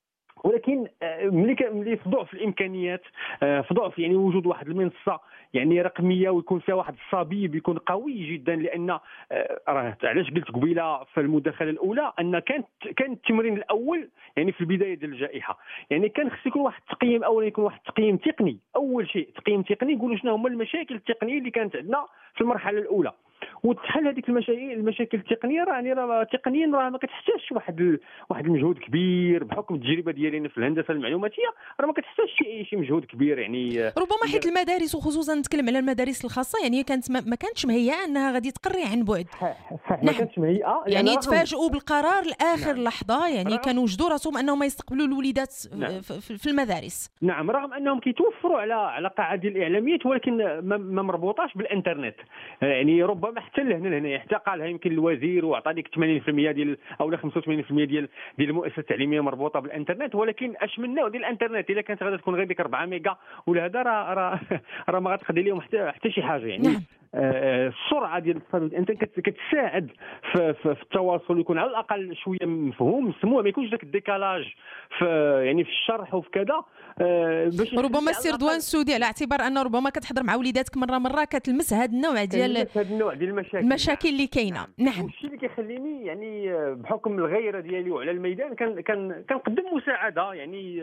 ولكن ملي في ضعف الامكانيات، في ضعف يعني وجود واحد المنصه يعني رقميه ويكون فيها واحد الصبيب يكون قوي جدا، لان راه علاش قلت قبيله في المداخله الاولى ان كان التمرين الاول يعني في البدايه ديال الجائحه، يعني كان خص يكون واحد التقييم اولا، يكون واحد التقييم تقني. اول شيء تقييم تقني، يقولوا شنو هما المشاكل التقنيه اللي كانت عندنا في المرحله الاولى، وتحل هذيك المشاكل التقنيه. راه تقنيا راه ما كتحتاجش واحد المجهود كبير، بحكم التجربه ديالي في الهندسه المعلوماتيه راه ما كتحتاجش شي مجهود كبير يعني. ربما حيت المدارس، وخصوصا نتكلم على المدارس الخاصه، يعني كانت ما كانتش مهيئه انها غادي تقري عن بعد. ما كانتش مهيئه، يعني تفاجئوا بالقرار لاخر لحظه، يعني كانوا وجدوا راسهم انهم يستقبلوا الوليدات في المدارس. نعم، رغم انهم كيتوفروا على قاعه ديال الاعلاميات، ولكن ما مربوطاش بالانترنت. يعني ربما حتى لهنا حتى قالها يمكن الوزير وعطى ديك 80% ديال او 85% ديال المؤسسات التعليميه مربوطه بالانترنت، ولكن اش من نوع ديال الانترنت الا كانت غادي تكون غير ديك 4 ميجا ولا هذا راه ما غتقضي لهم حتى شي حاجه يعني. نعم. السرعه ديال انت كتساعد في التواصل، يكون على الاقل شويه مفهوم مسموع، ما يكونش داك الديكالاج في الشرح وفي كذا. ربما السير دوان السودي، على اعتبار ان ربما كتحضر مع وليداتك مره كتلمس هذا النوع ديال المشاكل اللي كاينه. نعم، الشيء اللي كيخليني يعني بحكم الغيره ديالي وعلى الميدان كنقدم مساعده يعني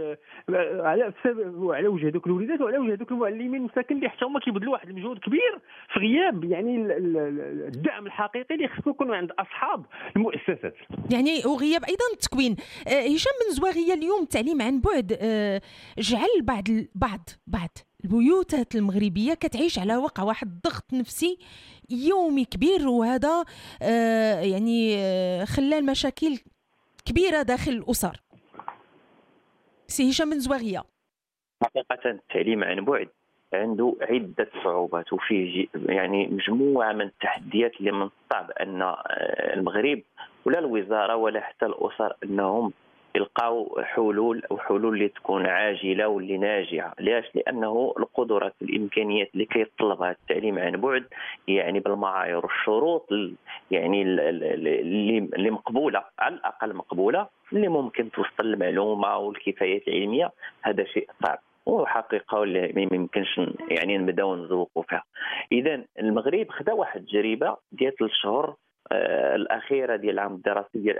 على وجه دوك الوليدات وعلى وجه دوك المعلمين المساكن اللي حتى هما كيبذلوا واحد المجهود كبير في غياب يعني الدعم الحقيقي اللي خصو يكون عند اصحاب المؤسسات، يعني وغياب ايضا التكوين. هشام بن زواغيه، اليوم التعليم عن بعد جعل بعض البيوتات المغربيه كتعيش على وقع واحد الضغط نفسي يومي كبير، وهذا يعني خلى المشاكل كبيره داخل الاسر. سي هشام بن زواغيه، حقيقه التعليم عن بعد عنده عدة صعوبات وفيه يعني مجموعة من التحديات اللي من الصعب أن المغرب ولا الوزارة ولا حتى الأسر أنهم يلقاو حلول اللي تكون عاجلة واللي ناجعة. ليش؟ لأنه القدرات والإمكانيات اللي كيطلبها التعليم عن بعد يعني بالمعايير والشروط يعني اللي مقبولة، على الأقل مقبولة، اللي ممكن توصل المعلومة والكفايات العلمية، هذا شيء صعب وحقيقه واللي ما يمكنش يعني نبداو نزوقوا فيها. اذا المغرب خدا واحد التجربه ديال 3 شهور الاخيره ديال العام الدراسي ديال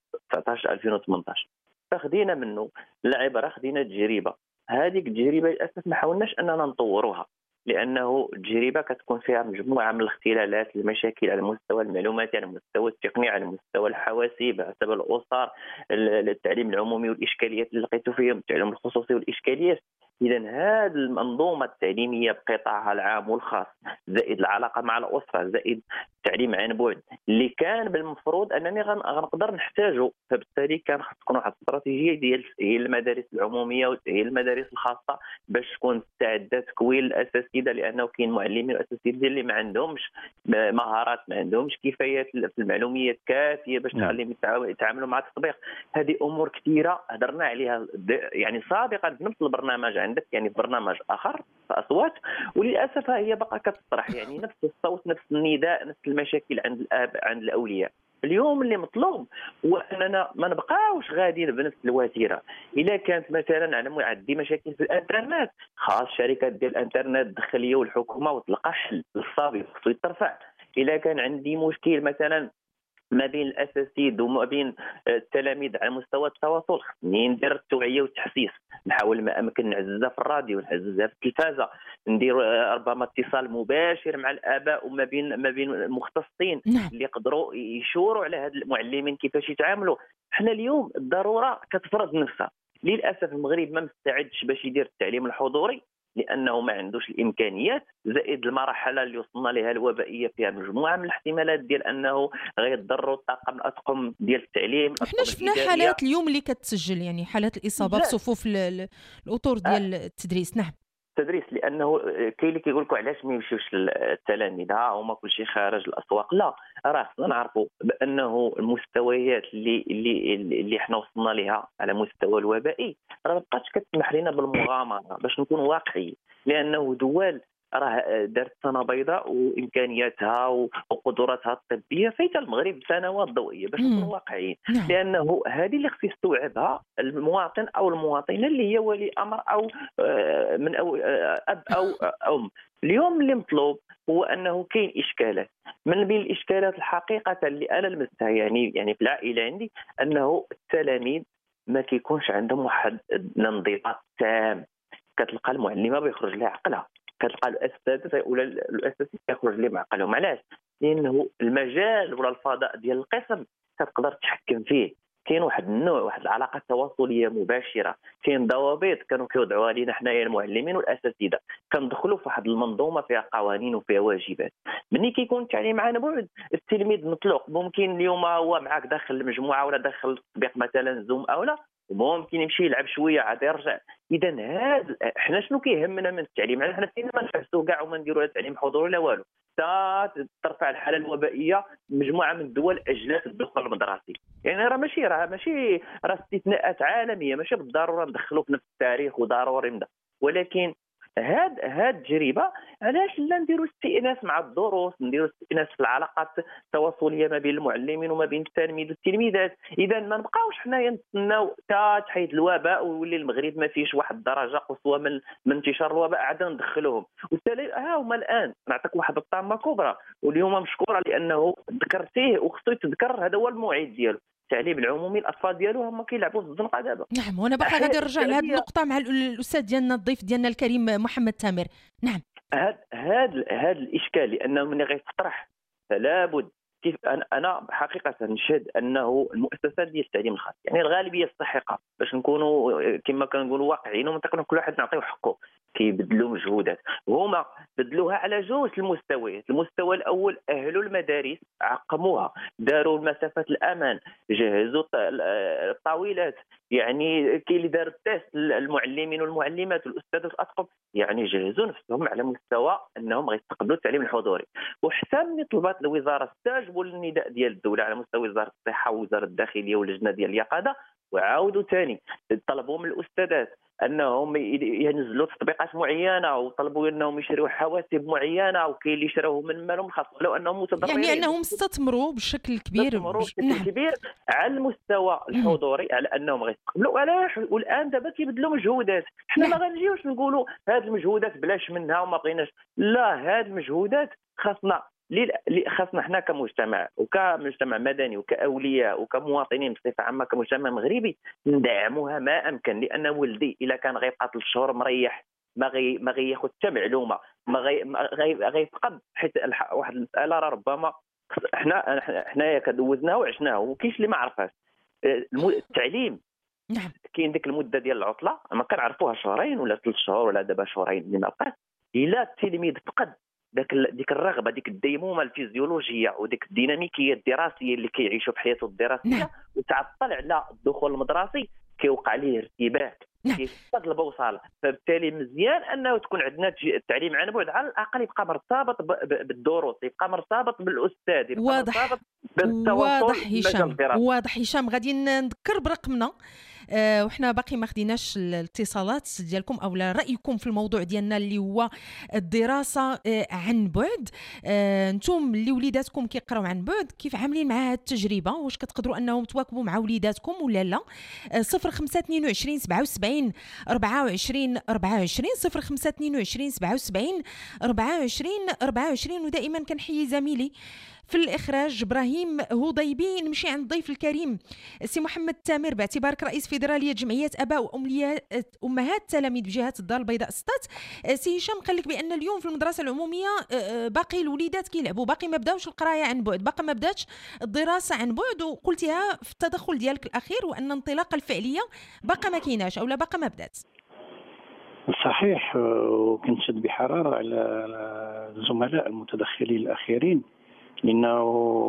2019 2018، فخدينا منه العبره، خدينا تجربه. هذيك التجربه للاسف ما حاولناش اننا نطوروها، لانه التجربه كتكون فيها مجموعه من الاختلالات، المشاكل على المستوى المعلوماتي، على المستوى التقني، على مستوى الحواسيب، على مستوى الاسر، التعليم العمومي والاشكاليات اللي لقيتو فيهم، التعليم الخصوصي والاشكاليات. اذا هذه المنظومه التعليميه بقطاعها العام والخاص، زائد العلاقه مع الاسره، زائد التعليم عن بعد اللي كان بالمفروض انني غنقدر نحتاجه، فبالتالي كان خص تكون واحد الاستراتيجيه ديال تاهيل المدارس العموميه وتاهيل المدارس الخاصه باش تكون تستعد تكوين الاساتذه، لانه كاين معلمين واساتذه اللي ما عندهمش مهارات، ما عندهمش كفايات في المعلوميات كافيه باش تخليهم يتعاملوا مع التطبيق. هذه امور كثيره هضرنا عليها يعني سابقا في نفس البرنامج عندك، يعني في برنامج اخر في اصوات، وللاسف هي بقى كتطرح يعني نفس الصوت، نفس النداء، نفس المشاكل عند الاب، عند الاولياء. اليوم اللي مطلوب هو اننا ما نبقاوش غاديين بنفس الوتيره. الا كانت مثلا انا عندي مشاكل في الانترنت، خاص شركات ديال الانترنت الداخليه والحكومه وتلقى حل للصبي خصو يترفع. الا كان عندي مشكل مثلا ما بين الاساتذه وما بين التلاميذ على مستوى التواصل، خصني ندير التوعيه والتحسيس، نحاول ما امكن نعززها في الراديو، نعززها في التلفازه، ندير ربما اتصال مباشر مع الاباء وما بين المختصين اللي يقدروا يشوروا على هاد المعلمين كيفاش يتعاملوا. حنا اليوم الضروره كتفرض نفسها. للاسف المغرب ما مستعدش باش يدير التعليم الحضوري لانه ما عندوش الامكانيات، زائد المرحله اللي وصلنا لها الوبائيه فيها مجموعه من الاحتمالات ديال انه غيضروا الطاقم الاطقم ديال التعليم. احنا شفنا حالات اليوم اللي كتسجل، يعني حالات الاصابه في صفوف الاطر ديال التدريس. نعم، التدريس، لانه كاين اللي كيقول لكم علاش ما يمشيوش التلاميذ هما كلشي خارج الاسواق. لا، راه خصنا نعرفوا بانه المستويات اللي احنا وصلنا لها على مستوى الوبائي راه ما بقاتش كتسمح لنا بالمغامره باش نكون واقعي، لانه دول راه دارت سنه بيضاء وامكانياتها وقدراتها الطبيه فايته المغرب سنوات ضوئيه باش نكونوا واقعيين. لانه هذه اللي خص يستوعبها المواطن او المواطنه اللي هي ولي امر او من أو اب او ام. اليوم اللي مطلوب هو انه كاين اشكالات، من بين الاشكالات الحقيقه اللي انا لمستها يعني في العائله عندي انه التلاميذ ما كيكونش عندهم واحد الانضباط تام. كتلقى المعلمه بيخرج لها عقلها، كتلقى الاستاذ ولا الاستاذ يخرج لهم عقلهم. علاش؟ لانه المجال ولا الفضاء ديال القسم كتقدر تحكم فيه. كاين واحد النوع، واحد العلاقه التواصليه مباشره، كاين ضوابط كانوا كيوضعوها لنا حنايا المعلمين والاساتذه، كندخلوا في واحد المنظومه فيها قوانين وفيها واجبات. ملي كيكون التعليم عن بعد التلميذ مطلق، ممكن اليوم هو معاك داخل المجموعه ولا داخل التطبيق مثلا زوم او لا، وممكن يمشي يلعب شويه عاد يرجع. اذا هذا حنا شنو كيهمنا من التعليم؟ حنا فينا ما نحبسوا كاع وما نديروا التعليم حضوري لا والو، حتى ترفع الحاله الوبائيه مجموعه من الدول اجلت الدخول المدرسي. يعني راه ماشي استثناءات عالميه، ماشي بالضروره ندخلوا في نفس التاريخ وضروري ولكن هاد التجربه علاش لا نديروا استئناس مع الدروس، نديروا استئناس في العلاقات التواصليه ما بين المعلمين وما بين التلاميذ والتلميذات. اذا ما نبقاوش حنايا نتسناو حتى تحيد الوباء ويولي المغرب ما فيش واحد الدرجه قصوى من انتشار الوباء عاد ندخلوهم. وبالتالي ها هما الان نعطيك واحد الطامه كبرى واليوم مشكوره لانه ذكرتيه وخصو يتذكر، هذا هو الموعد ديالو. التعليم العمومي الاطفال ديالو هما كيلعبوا في الزنقه دابا. نعم، وانا باقي غادي نرجع لهذه النقطه مع الاستاذ ديالنا الضيف ديالنا الكريم محمد تامر. نعم، هذا الاشكال لانه ملي غيتطرح فلا بد. كيف انا حقيقه نشهد انه المؤسسات ديال التعليم الخاص يعني الغالبيه الساحقه باش نكونوا كما كنقولوا واقعيين ومنطقنا كل واحد نعطيه حقه، كيبذلوا مجهودات وهما بدلوها على جوج المستويات. المستوى الاول اهلوا المدارس، عقموها، داروا المسافات الامان، جهزوا الطاولات، يعني كاين اللي دار التيست المعلمين والمعلمات والاستاذ والاطقم، يعني جهزوا نفسهم على مستوى انهم غيستقبلوا التعليم الحضوري. وحتى من طلبات الوزاره استجابوا للنداء ديال الدوله على مستوى وزاره الصحه ووزاره الداخليه واللجنه ديال اليقظه، وعاودوا ثاني طلبوا من الاستاذات انهم ينزلوا تطبيقات معينه وطلبوا انهم يشريوا حواسب معينه، وكاين اللي شراوه من مالهم الخاص ولو انهم متضررين، يعني انهم استثمروا بشكل كبير كبير على المستوى الحضوري على انهم غيستقبلوا. علاش؟ والان دابا كيبذلوا مجهودات. حنا ما غنجيوش نقولوا هذه المجهودات بلاش منها وما بغيناش، لا، هذه المجهودات خاصنا حنا كمجتمع وكمجتمع مدني وكأولياء وكمواطنين بصفه عامه كمجتمع مغربي ندعموها ما امكن. لان ولدي الا كان غيبقى 3 شهور مريح ما غياخذ حتى معلومه، ما غيفقد، حيت واحد المساله راه ربما حنايا كدوزناها وعشناها وكاينش اللي ما عرفهاش. التعليم نعم كاين ديك المده ديال العطله ما كنعرفوها شهرين ولا 3 شهور ولا دابا شهرين اللي ما بقاش. الا التلميذ فقد ديك الرغبه، ديك الديمومه الفيزيولوجيه وديك الديناميكيه الدراسيه اللي كيعيشوا في حياته الدراسيه وتعطل على الدخول المدرسي، كيوقع ليه ارتباك، كيفقد البوصله. فبالتالي مزيان انه تكون عندنا التعليم عن بعد، على الاقل يبقى مرتبط بالدروس، يبقى مرتبط بالاستاذ، يبقى مرتبط بالتواصل. واضح هشام. غادي نذكر برقمنا وحنا باقي ما خديناش الاتصالات ديالكم او رايكم في الموضوع ديالنا اللي هو الدراسه عن بعد. نتوما اللي وليداتكم كيقراو عن بعد كيف عاملين مع هذه التجربه؟ واش كتقدروا انهم تواكبوا مع وليداتكم ولا لا؟ 0522 77 24 24 0522 77 24 24. ودائما كنحيي زميلي في الإخراج إبراهيم هضيبي. نمشي عند الضيف الكريم سي محمد تامر، باعتبارك رئيس فيدرالية جمعية آباء وأمهات التلاميذ بجهة الدار البيضاء سطات. سي هشام قال لك بأن اليوم في المدرسة العمومية باقي الوليدات كيلعبوا، باقي ما بداوش القراية عن بعد، باقي ما بداتش الدراسة عن بعد، وقلتيها في التدخل ديالك الأخير وأن الانطلاقة الفعلية باقي ما كيناش أو لا باقي ما بدات. صحيح، وكنشد بحرارة على الزملاء المتدخلين الأخيرين لأنه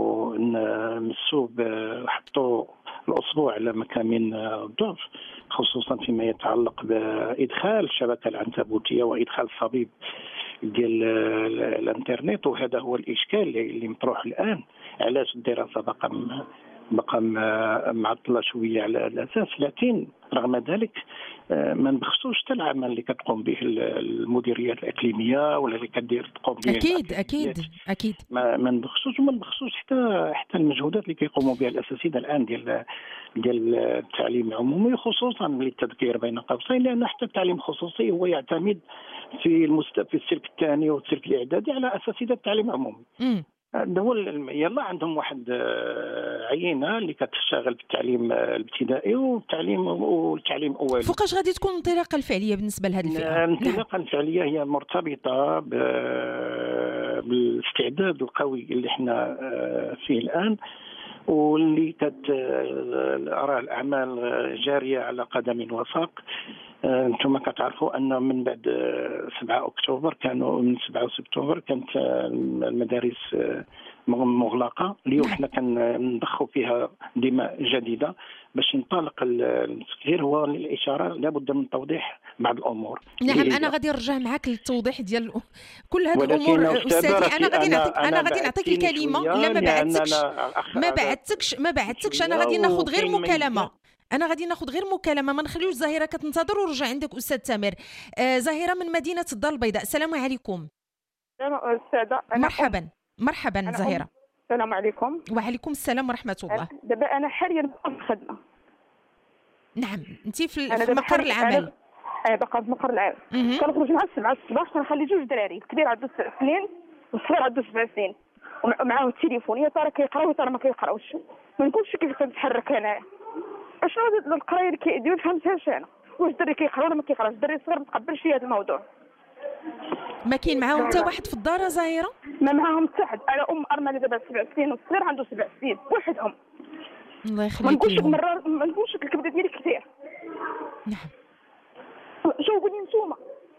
مسوا حطوا الأصبع على مكامن الضعف، خصوصا فيما يتعلق بإدخال الشبكة العنكبوتية وإدخال الصبيب ديال الانترنت. وهذا هو الإشكال اللي مطروح الآن. علاش الدراسة باقا بقى معطله شويه على الاساس، لكن رغم ذلك ما نبخسوش حتى العمل اللي كتقوم به المديريات الاقليميه ولا اللي كدير تقوم به اكيد ما نبخسوش، وما نبخسوش حتى المجهودات اللي كيقوموا بها الاساتذه الان ديال التعليم العمومي، خصوصا للتذكير بين قوسين، لان حتى التعليم الخصوصي هو يعتمد في السلك الثاني والسلك الاعدادي على اساتذه التعليم العمومي. يلا عندهم واحد عينه اللي كتشتغل بالتعليم الابتدائي والتعليم الاولي. فوقاش غادي تكون الانطلاقه الفعليه بالنسبه لهذه الفئه؟ الانطلاقه الفعليه هي مرتبطه بالاستعداد القوي اللي احنا فيه الان، واللي أرى الأعمال جارية على قدم وساق. أنتم كتعرفوا أن من بعد 7 أكتوبر من 7 سبتمبر كانت المدارس مغلقة. اليوم احنا كنضخوا فيها دماء جديدة باش ينطلق التفكير. هو للإشارة لابد من توضيح بعض الأمور. نعم، أنا غادي نرجع معك للتوضيح ديال كل هذه الأمور أستاذي. أنا غادي نعطيك الكلمة. لا ما بعتكش أنا غادي ناخذ غير مكالمة. ما نخليوش زهيرة كتنتظر ورجع عندك أستاذ تامر. زهيرة من مدينة الدار البيضاء، السلام عليكم. أستاذة مرحبا زهيرة. السلام عليكم. وعليكم السلام ورحمة الله. دابا أنا حاليا في الخدمة. نعم، أنت في مقر العمل. باقا في مقر العمل. كنخرج مع 7 الصباح، كنخلي 2 دراري، الكبير عنده 7 سنين والصغير عنده 7 سنين، ومعاه التليفون، يا ترى كيقراو يا ترى ما كيقراوش. ما نقولش كيف كنتحرك انايا. اشنو القرايه اللي كيديروا ما فهمتهاش انا. واش الدري كيقرا ولا ما كيقراش؟ الدري الصغير ما تقبلش هذا الموضوع. ما كاين معاهم حتى واحد في الدار زهيره؟ ما معاهم حتى حد. انا ارمله دابا 7 سنين والصغير عنده 7 سنين وحدهم. الله يخليك لهم. ما نقولش الكبده ديالي كثير. نعم. جاوبوني نتوما.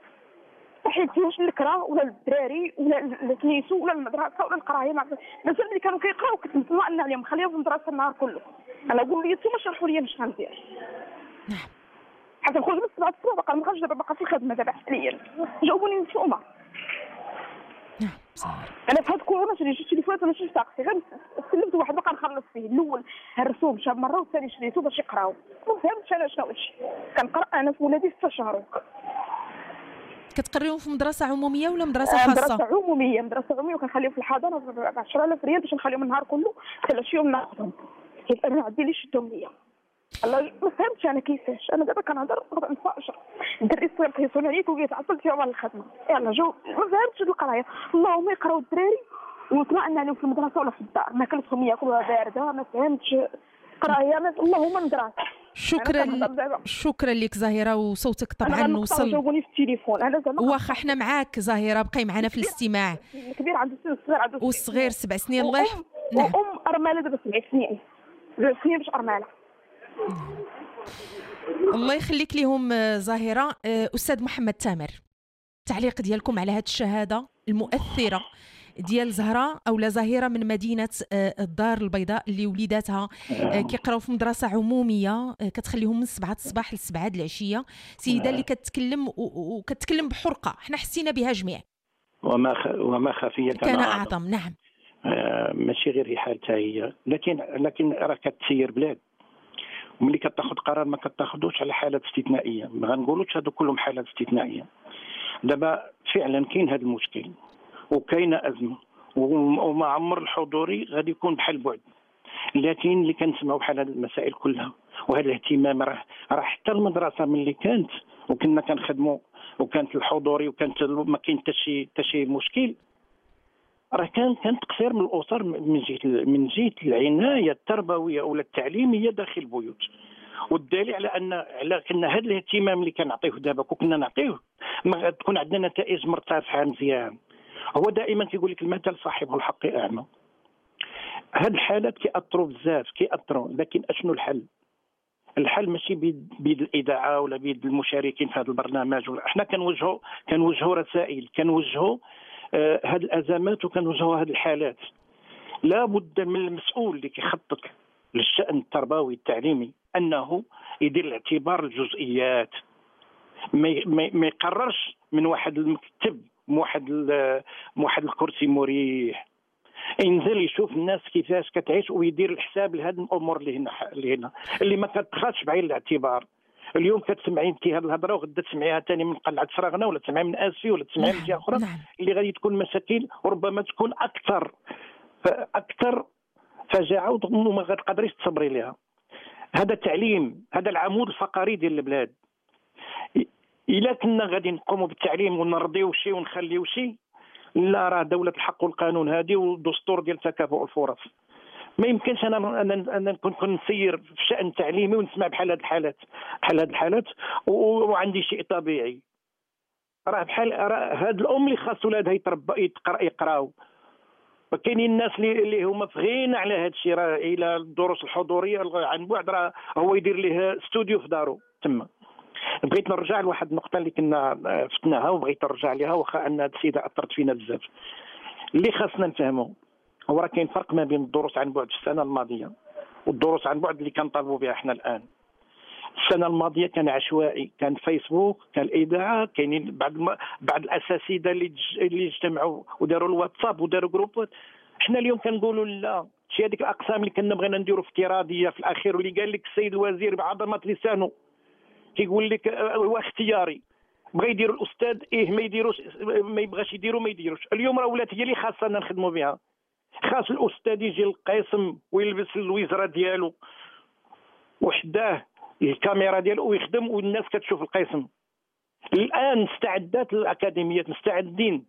حيت واش الكرا ولا الدراري ولا الكنيسو ولا المدرسه ولا القرايه مازال اللي كانوا كيقراو كنت مطمئن عليهم، خليهم في المدرسه النهار كله. انا نقول لي نتوما شرحوا لي واش غندير. نعم. حتى نخرج من 7 الصباح باقا ما دابا باقا في الخدمه دابا حاليا. جاوبوني نتوما. نعم. انا في هاد كورونا شريت التليفونات ولا شريت طاكسي، غير سلمت واحد باقا نخلص فيه. الاول هرسوه شاب مره والثاني شريته باش يقراو. ما فهمتش انا شنو هادشي. كنقرا انا في ولادي 6 شهور. كتقريهم في مدرسه عموميه ولا مدرسه خاصه؟ مدرسه عموميه وكنخليهم في الحضانه ب 10,000 ريال باش نخليهم النهار كله حتى شي يوم ناخذهم. حيت انا عندي لي شدهم ليا. الله ما فهمتش انا كيفاش. انا دابا كنهضر نتفاجر. الدري الصغير كيصون عليك وكيتعطل يوم الخدمه. يلا جو ما فهمتش القرايه. اللهم يقراو الدراري ونطمئن عليهم في المدرسه ولا في الدار. ما كلتهم ياكلوها بارده. ما فهمتش قرايه. اللهم مدرسه. شكرا لك زهيرة، وصوتك طبعا وصل. جاوبوني في التليفون. انا زعما واخا احنا معاك زهيرة، بقاي معنا في الاستماع. الكبير عنده 6 الصغير عنده 6 والصغير 7 سنين. الله يحفظ. وام ارمله دابا 7 سنين. 7 سنين باش ارمله. الله يخليك لهم زهيرة. أستاذ محمد تامر، تعليق ديالكم على هذه الشهادة المؤثرة ديال زهرة أو زهيرة من مدينة الدار البيضاء اللي وليداتها كيقراو في مدرسة عمومية كتخليهم من 7 الصباح ل7 العشية. سيدة اللي كتكلم وكتكلم بحرقة، احنا حسينا بها جميع. وما خفية كان أعظم. نعم. ماشي غير حالتها هي، لكن راه كتسير بلاد. وملي كتاخذ قرار ما كتاخذوش على حالات استثنائيه، ما غنقولوش هادو كلهم حالات استثنائيه. دابا فعلا كاين هذا المشكل وكاينه ازمه، وما عمر الحضوري غادي يكون بحال بعد. لكن اللي كنسمعوا بحال هذه المسائل كلها وهذا الاهتمام راه حتى المدرسه ملي كانت وكنا كنخدموا وكانت الحضوري وكانت ما كاين حتى شي مشكل، راه كان تقصير من الاسر من جهه العنايه التربويه ولا التعليميه داخل البيوت. والدليل على كنا هذا الاهتمام اللي كنعطيه دابا كنا نعطيه تكون عندنا نتائج مرتفعه مزيان. هو دائما كيقول لك المثل صاحب الحق اعمى. هاد الحالات كيأثروا بزاف لكن اشنو الحل؟ الحل ماشي بيد الاذاعه ولا بيد المشاركين في هذا البرنامج. احنا كنوجهوا رسائل، كنوجهوا هذه الازمات وكنوجهوا هذه الحالات. لا بد من المسؤول اللي كيخطط للشأن التربوي التعليمي انه يدير الاعتبار الجزئيات، ما يقررش من واحد المكتب من واحد الكرسي مريح. ينزل يشوف الناس كيفاش كتعيش ويدير الحساب لهذه الامور اللي هنا اللي ما كتخاش بعين الاعتبار. اليوم كتسمعي انت هذه الهضره وغدا تسمعيها ثاني من قلعه فراغنا ولا تسمعيها من اسفي ولا تسمعيها من جهه اخرى اللي غادي تكون مشاكل وربما تكون اكثر فجاعه وما غتقدريش تصبري لها. هذا التعليم هذا العمود الفقري ديال البلاد. الا كنا غادي نقوموا بالتعليم ونرضيو شي ونخليو شي، لا راه دوله الحق والقانون هذه والدستور ديال تكافؤ الفرص. ما يمكنش انا نكون نسير في شان تعليمي ونسمع بحال هذه الحالات وعندي شيء طبيعي. راه بحال هاد الام اللي خاص ولادها يقراو. كاينين الناس اللي هما في غنى على هذا الشيء، راه الى الدروس الحضوريه عن بعد راه هو يدير ليه استوديو في دارو تما. بغيت نرجع لواحد النقطه اللي كنا فتناها وبغيت نرجع لها واخا ان هذه السيده اثرت فينا بزاف. اللي خاصنا نفهموا هو راه كاين فرق ما بين الدروس عن بعد في السنه الماضيه والدروس عن بعد اللي كنطالبوا بها احنا الان. السنه الماضيه كان عشوائي، كان فيسبوك، كان الاذاعه، كاينين بعض الاساتذه اللي اجتمعوا وداروا الواتساب وداروا جروبات. احنا اليوم كنقولوا لا، شي هذيك الاقسام اللي كنا بغينا نديروا افتراضيه في الاخير واللي قال لك السيد الوزير بعظمه لسانه كيقول لك هو اختياري، بغى يديروا الاستاذ ما يديروش، ما يبغاش يديروا ما يديروش. اليوم راه ولات هي اللي خاصنا نخدموا بها. خاص الاستاذ يجي للقسم ويلبس الوزره ديالو وحداه الكاميرا ديالو ويخدم والناس كتشوف القسم. الان استعدات الاكاديميات مستعدين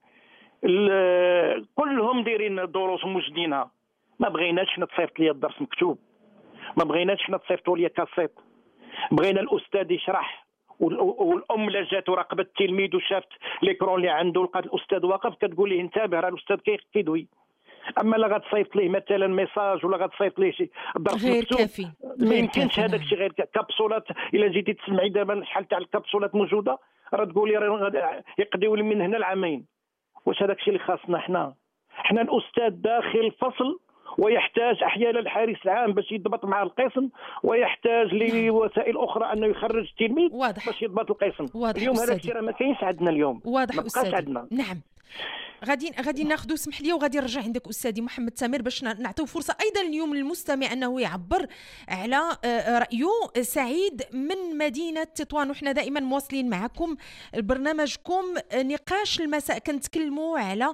كلهم دايرين دروس موجدينها. ما بغيناش نتصيفط ليا الدرس مكتوب، ما بغيناش نتصيفطوا ليا كاسيت، بغينا الاستاذ يشرح والام لا جات وراقبت التلميذ وشافت ليكرون اللي عنده لقات الاستاذ واقف كتقول ليه انتبه راه الاستاذ كيدوي. اما لا غتصيفط ليه مثلا ميساج ولا غتصيفط ليه شي درس غير مكتوب كافي، ما يمكنش هذاك الشيء غير كابسولات. الا جيتي تسمعي دابا شحال تاع الكابسولات موجوده راه تقولي راه يقضيو من هنا لعامين. واش هذاك الشيء اللي خاصنا حنا الاستاذ داخل الفصل ويحتاج احيانا الحارس العام باش يضبط مع القسم ويحتاج لوسائل اخرى انه يخرج التلميذ باش يضبط القسم. اليوم هذا الشيء راه ما كاينش عندنا اليوم، واضح ما بقاش أستاذي. عندنا. نعم، غادي ناخذ اسمح لي وغادي نرجع عندك استاذي محمد سمير باش نعطيو فرصه ايضا اليوم للمستمع انه يعبر على رايه. سعيد من مدينه تطوان، وحنا دائما مواصلين معكم برنامجكم نقاش المساء، كنتكلموا على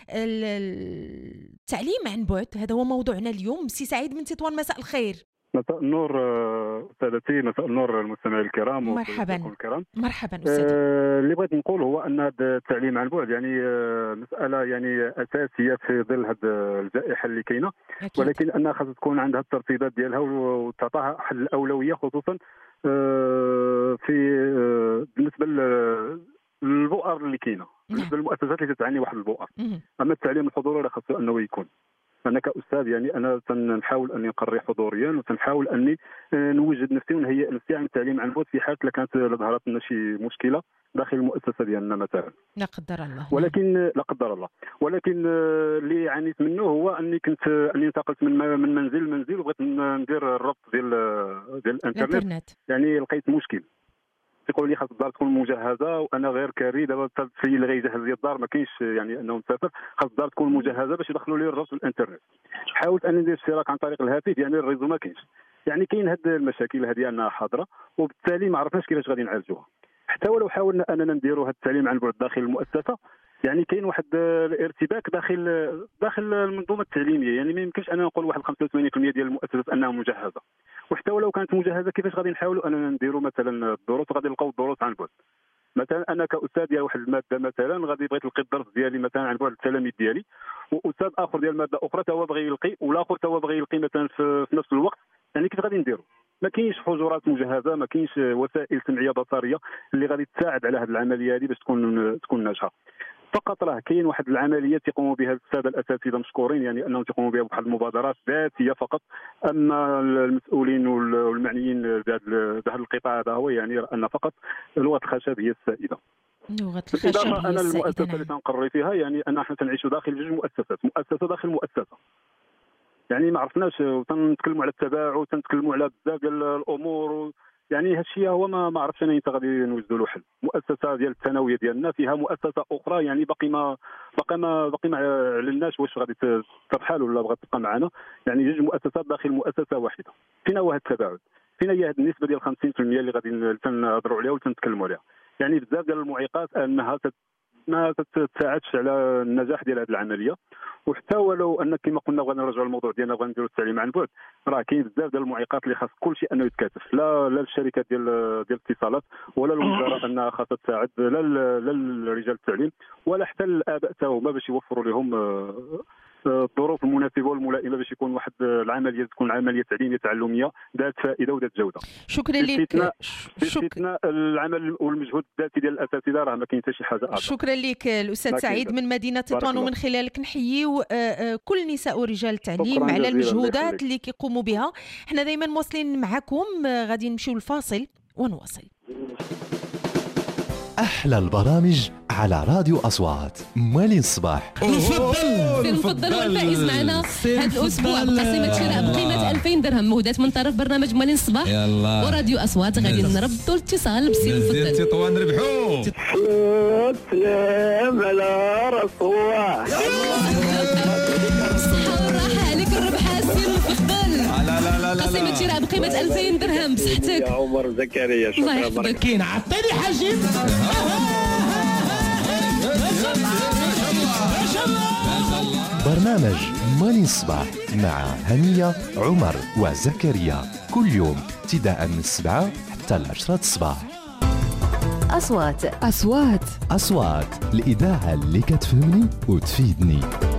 التعليم عن بعد. هذا هو موضوعنا اليوم. سي سعيد من تطوان، مساء الخير. مساء النور سادتي، مساء النور المستمعين الكرام. مرحبا مرحبا استاذ. اللي بغيت نقول هو ان هذا التعليم عن بعد يعني مساله يعني اساسيه في ظل هذه الجائحه اللي كاينه، ولكن انها خاص تكون عندها الترتيبات ديالها وتعطاها احد الاولويه، خصوصا في بالنسبه للبؤر اللي كاينه، بالنسبه للمؤسسات اللي تتعني واحد البؤر. اما التعليم الحضوري راه خاصو انه يكون. انا كاستاذ يعني انا تنحاول اني نقري حضوريا وتنحاول اني نوجد نفسي ونهيئ نفسي عن التعليم عن بعد في حال كانت ظهرت لنا شي مشكله داخل المؤسسه ديالنا مثلا. لا قدر الله. ولكن لا قدر الله، ولكن اللي عانيت منه هو اني كنت انتقلت من منزل لمنزل وبغيت ندير الربط ديال الانترنت. يعني لقيت مشكل، تيقول لي خاص الدار تكون مجهزه وانا غير كاري. دابا السيد اللي غيجهز لي الدار ما كاينش يعني انه مسافر، خاص الدار تكون مجهزه باش يدخلوا لي الربط بالانترنت. حاولت اني ندير اشتراك عن طريق الهاتف، يعني الريزو ما كاينش. يعني كاين هاد المشاكل هذه انها حاضره، وبالتالي ما عرفناش كيفاش غادي نعالجوها. حتى ولو حاولنا اننا نديروا هذا التعليم عن بعد داخل المؤسسه، يعني كاين واحد الارتباك داخل المنظومه التعليميه. يعني ما يمكنش انا نقول واحد 85% ديال المؤسسات انها مجهزه، وحتى ولو كانت مجهزه كيفاش غادي نحاولوا اننا نديروا مثلا الدروس وغادي نلقاو الدروس عن بعد. مثلا انا كاستاذ ديال واحد الماده مثلا غادي بغيت نلقي الدرس ديالي مثلا عن بعد التلاميذ ديالي، واستاذ اخر ديال ماده اخرى تا هو بغى يلقي، والاخر تا هو بغى يلقي مثلا في نفس الوقت. يعني كيف غادي نديروا؟ ما كاينش حجرات مجهزه، ما كاينش وسائل سمعيه بصريه اللي غادي تساعد على هذه العمليه هذه باش تكون ناجحه. فقط راه كاين واحد العمليات يقوموا بها الساده الاساتذه مشكورين، يعني انهم يقوموا بها بواحد المبادرات ذاتيه فقط. اما المسؤولين والمعنيين بهذا القطاع هذا هو يعني ان فقط لغه الخشب هي السائده. لغه الخشب هي انا السائده. المؤسسه اللي تنقري فيها يعني ان احنا تنعيشوا داخل جوج مؤسسات، مؤسسه داخل مؤسسه. يعني ما عرفناش، وتنتكلموا على التباعد وتنتكلموا على بزاف ديال الامور، يعني هادشي هو ما عرفتش انا انت غادي نوجدوا له حل. مؤسسه ديال الثانويه ديالنا فيها مؤسسه اخرى يعني باقي ما علناش واش غادي ترحل ولا بغات تبقى معنا، يعني جوج مؤسسات داخل مؤسسه واحده. فين هو هذا التباعد؟ فين هي هذه النسبه ديال 50% اللي غادي تنهضروا عليها وتنتكلموا عليها؟ يعني بزاف ديال المعيقات انها ما تساعدش على النجاح ديال هذه العمليه. وحتى ولو ان كما قلنا بغينا نرجعوا للموضوع ديالنا بغينا نديروا التعليم عن بعد، راه كاين بزاف ديال المعيقات اللي خاص كل شيء انه يتكاتف، لا الشركات ديال الاتصالات ولا الوزاره انها خاصها تساعد، لا رجال التعليم ولا حتى الاباء حتى هما باش يوفروا لهم الظروف المناسبه والملائمه باش يكون واحد العمليه تكون عمليه تعليميه تعلميه ذات فائده وذات جوده. شكرا لك. باستثناء العمل والمجهود الذاتي ديال الاساتذه راه ما كاين حتى شي حاجه اخرى. شكرا لك الاستاذ سعيد من مدينه تطوان، ومن خلالك نحييو كل نساء ورجال التعليم على المجهودات اللي كيقوموا بها. احنا دائما مواصلين معكم، غادي نمشيو للفاصل ونواصل. أحلى البرامج على راديو أصوات مالين الصباح. المفضل والفائز معنا هذا الأسبوع بقسيمة شراء بقيمة 2000 درهم مهداة من طرف برنامج مالين الصباح وراديو أصوات. غادي نربطوا الاتصال بالسي المفضل. تطوان ربحوا. السلام على رسول الله. الصحة والراحة عليك الربحة السي المفضل. لا قسيمة شراء بقيمة 2000 درهم بصحتك يا عمر زكريا. شكرا برك. كاين عطيني حجم. برنامج مالين الصباح مع هنية عمر وزكريا كل يوم ابتداء من 7 حتى 10 الصباح. أصوات الإذاعة اللي كتفهمني وتفيدني.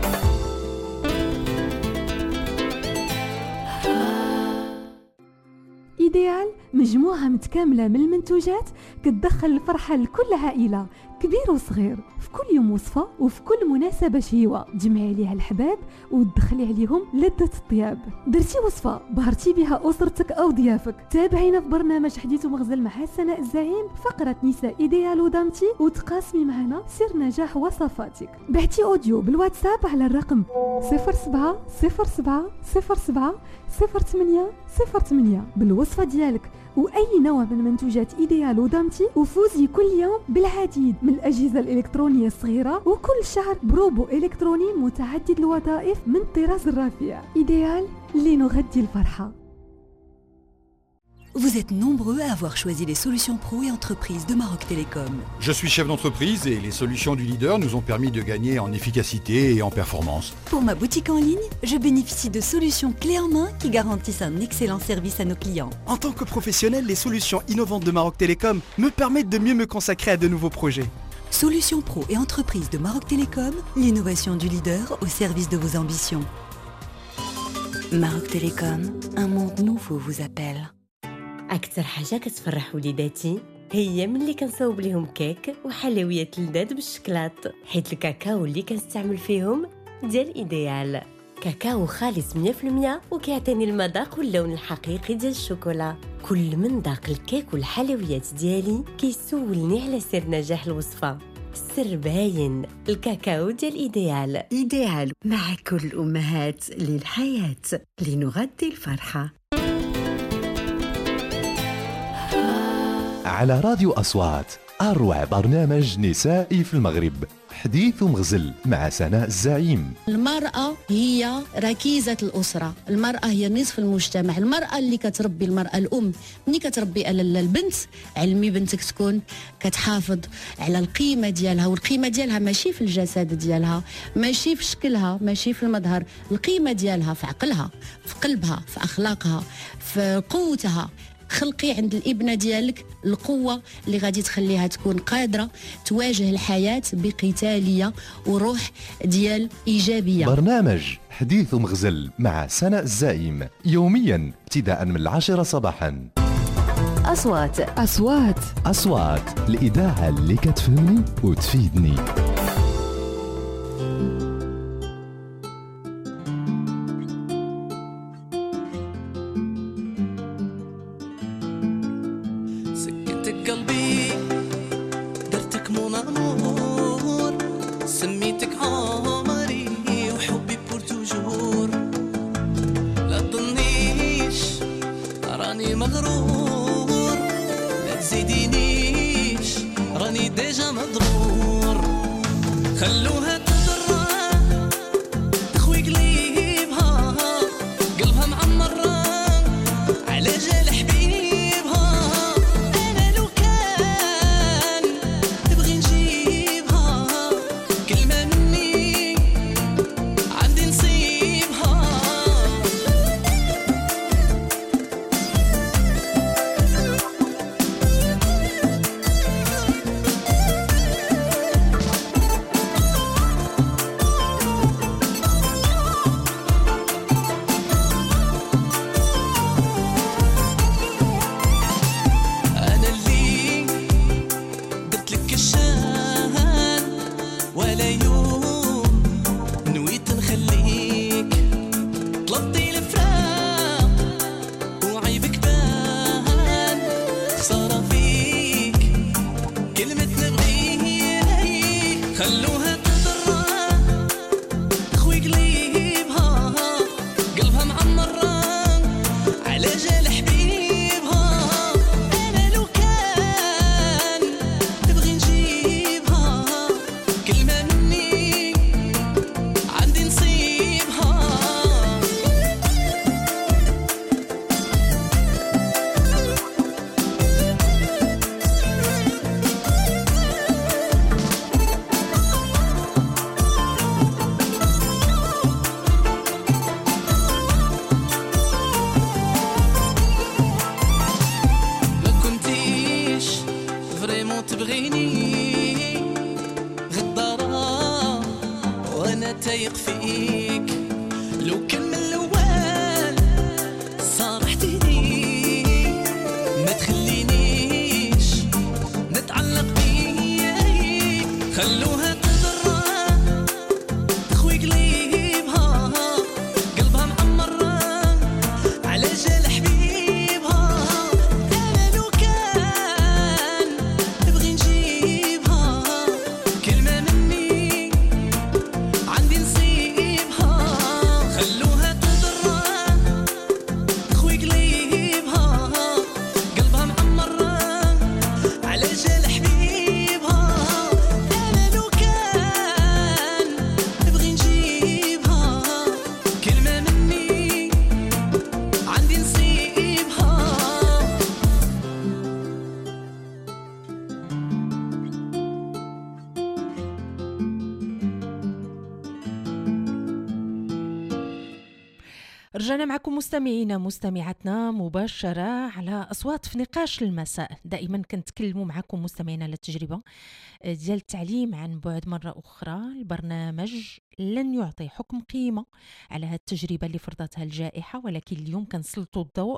إيديال مجموعة متكاملة من المنتوجات كتدخل الفرحة لكل عائلة كبير وصغير، في كل يوم وصفة وفي كل مناسبة شهيوة تجمعي عليها الحباب وتدخلي عليهم لذة الطياب. درتي وصفة بهرتي بها أسرتك أو ضيافك، تابعينا في برنامج حديث ومغزل مع سناء الزعيم فقرة نساء إيديال ودامتي وتقاسمي معنا سر نجاح وصفاتك. بعتي أوديو بالواتساب على الرقم 07 07 07 08 08 بالوصفة ديالك وأي نوع من منتوجات إيديال ودامتي، وفوزي كل يوم بالعديد من الأجهزة الإلكترونية الصغيرة وكل شهر بروبو إلكتروني متعدد الوظائف من طراز الرفيع. إيديال لنغذي الفرحة. Vous êtes nombreux à avoir choisi les solutions pro et entreprises de Maroc Télécom. Je suis chef d'entreprise et les solutions du leader nous ont permis de gagner en efficacité et en performance. Pour ma boutique en ligne, je bénéficie de solutions clés en main qui garantissent un excellent service à nos clients. En tant que professionnel, les solutions innovantes de Maroc Télécom me permettent de mieux me consacrer à de nouveaux projets. Solutions pro et entreprises de Maroc Télécom, l'innovation du leader au service de vos ambitions. Maroc Télécom, un monde nouveau vous appelle. أكثر حاجة كتفرح وليداتي هي ملي كنصاوب لهم كيك وحلويات لذاذ بالشكلاط، حيت الكاكاو اللي كنستعمل فيهم ديال إيديال كاكاو خالص 100% وكيعطيني المذاق واللون الحقيقي ديال الشوكولا. كل من ذاق الكيك والحلويات ديالي كيسولني على سر نجاح الوصفة. السر باين، الكاكاو ديال إيديال. إيديال مع كل الأمهات للحياة لنغذي الفرحة. على راديو أصوات أروع برنامج نسائي في المغرب، حديث ومغزل مع سناء الزعيم. المرأة هي ركيزة الأسرة، المرأة هي نصف المجتمع، المرأة اللي كتربي، المرأة الأم ملي كتربي البنت، علمي بنتك تكون كتحافظ على القيمة ديالها، والقيمة ديالها ماشي في الجسد ديالها، ماشي في شكلها، ماشي في المظهر، القيمة ديالها في عقلها، في قلبها، في أخلاقها، في قوتها. خلقي عند الابنة ديالك القوة اللي غادي تخليها تكون قادرة تواجه الحياة بقتالية وروح ديال إيجابية. برنامج حديث ومغزل مع سناء الزعيم يوميا ابتداء من 10 صباحا. أصوات الإذاعة اللي كتفهمني وتفيدني. مغرور حاجة مضرور خلوها تضرع تخوي قليبها قلبها معمرة على جال حبيبها أنا لو كان تبغي نجيبها كلمة مني عندي نصيبها أنا اللي درت لك الشان ولا يوم نويت نخليك طلبتي الفراق وعيبك بان خسارة فيك كلمة نبغيك خلوها تضرع تخوي قليبها قلبها معمرة على جال حبيبها أنا لو كان تبغي نجيبها كلمة مني عندي نصيبها ما كنتيش فريمون تبغيني غدارة وانا تايق فيك لو كان من الاول صارحتني ما تخلينيش نتعلق بيك خلوها تضرع تخوي قليبها قلبها معمرة على جال حبيبها أنا لو كان تبغي نجيبها كلمة مني عندي نصيبها خلوها تضرع تخوي قليبها قلبها معمرة على جال حبيبها أنا لو كان تبغي نجيبها كلمة مني عندي نصيبها رجعنا معكم مستمعينا مستمعاتنا مباشرة على أصوات في نقاش المساء. دائما كنتكلموا معكم مستمعينا على التجربة ديال التعليم عن بعد. مرة أخرى البرنامج لن يعطي حكم قيمة على هذه التجربة اللي فرضتها الجائحة، ولكن اليوم كنسلطوا الضوء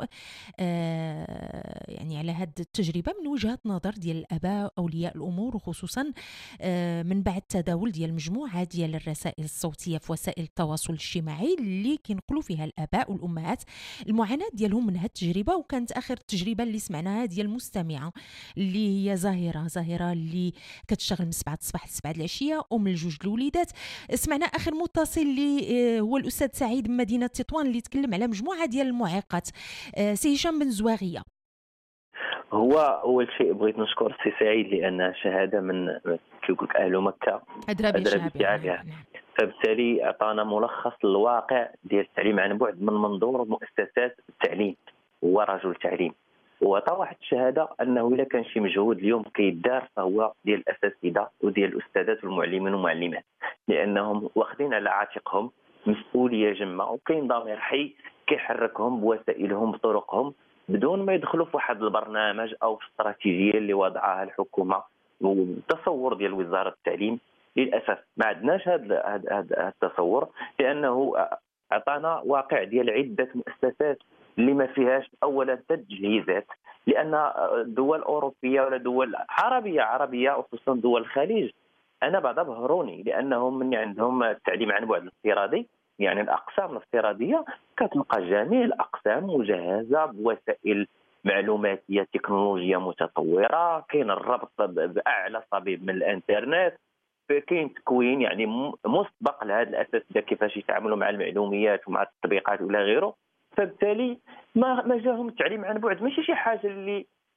يعني على هذه التجربة من وجهة نظر ديال الآباء أولياء الأمور، وخصوصا من بعد تداول ديال مجموعة ديال الرسائل الصوتية في وسائل التواصل الاجتماعي اللي كينقلوا فيها الآباء والأمهات المعاناة ديالهم من هذه التجربة. وكانت آخر تجربة اللي سمعناها ديال المستمعة اللي هي زاهرة اللي كتشتغل من 7 الصباح ل 7 العشية، أم لجوج الوليدات. سمعنا آخر متصل اللي هو الأستاذ سعيد من مدينة تطوان اللي تكلم على مجموعة ديال المعيقات. سي هشام بن زواغية. هو أول شيء بغيت نشكر سي سعيد لأن شهادة من كيقول لك أهل مكة أدرى بشعبها، فبالتالي أعطانا ملخص للواقع ديال التعليم عن بعد من منظور مؤسسات التعليم ورجل التعليم. وعطى واحد الشهادة أنه إلا كان شي مجهود اليوم كيدار فهو ديال الأساتذة وديال الأستاذات والمعلمين والمعلمات، لأنهم واخدين على عاتقهم مسؤولية جمة وكاين ضمير حي كيحركهم بوسائلهم بطرقهم بدون ما يدخلوا في واحد البرنامج أو استراتيجية اللي وضعها الحكومة والتصور ديال وزارة التعليم. للأسف ما عندناش هذا التصور، لأنه أعطانا واقع ديال عدة مؤسسات اللي ما فيهاش أولا تجهيزات، لأن دول أوروبية ولا دول عربية وخصوصا دول الخليج أنا بعضها بهروني، لأنهم من عندهم التعليم عن بعد الافتراضي، يعني الأقسام الافتراضية كتلقى جميع الأقسام مجهزة بوسائل معلوماتية تكنولوجيا متطورة، كاين الربط بأعلى صبيب من الإنترنت، كاين تكوين يعني مسبق لهذا الأساتذة كيفاش يتعاملوا مع المعلوميات ومع التطبيقات ولا غيره. فبالتالي ما جاهم التعليم عن بعد ماشي شي حاجة اللي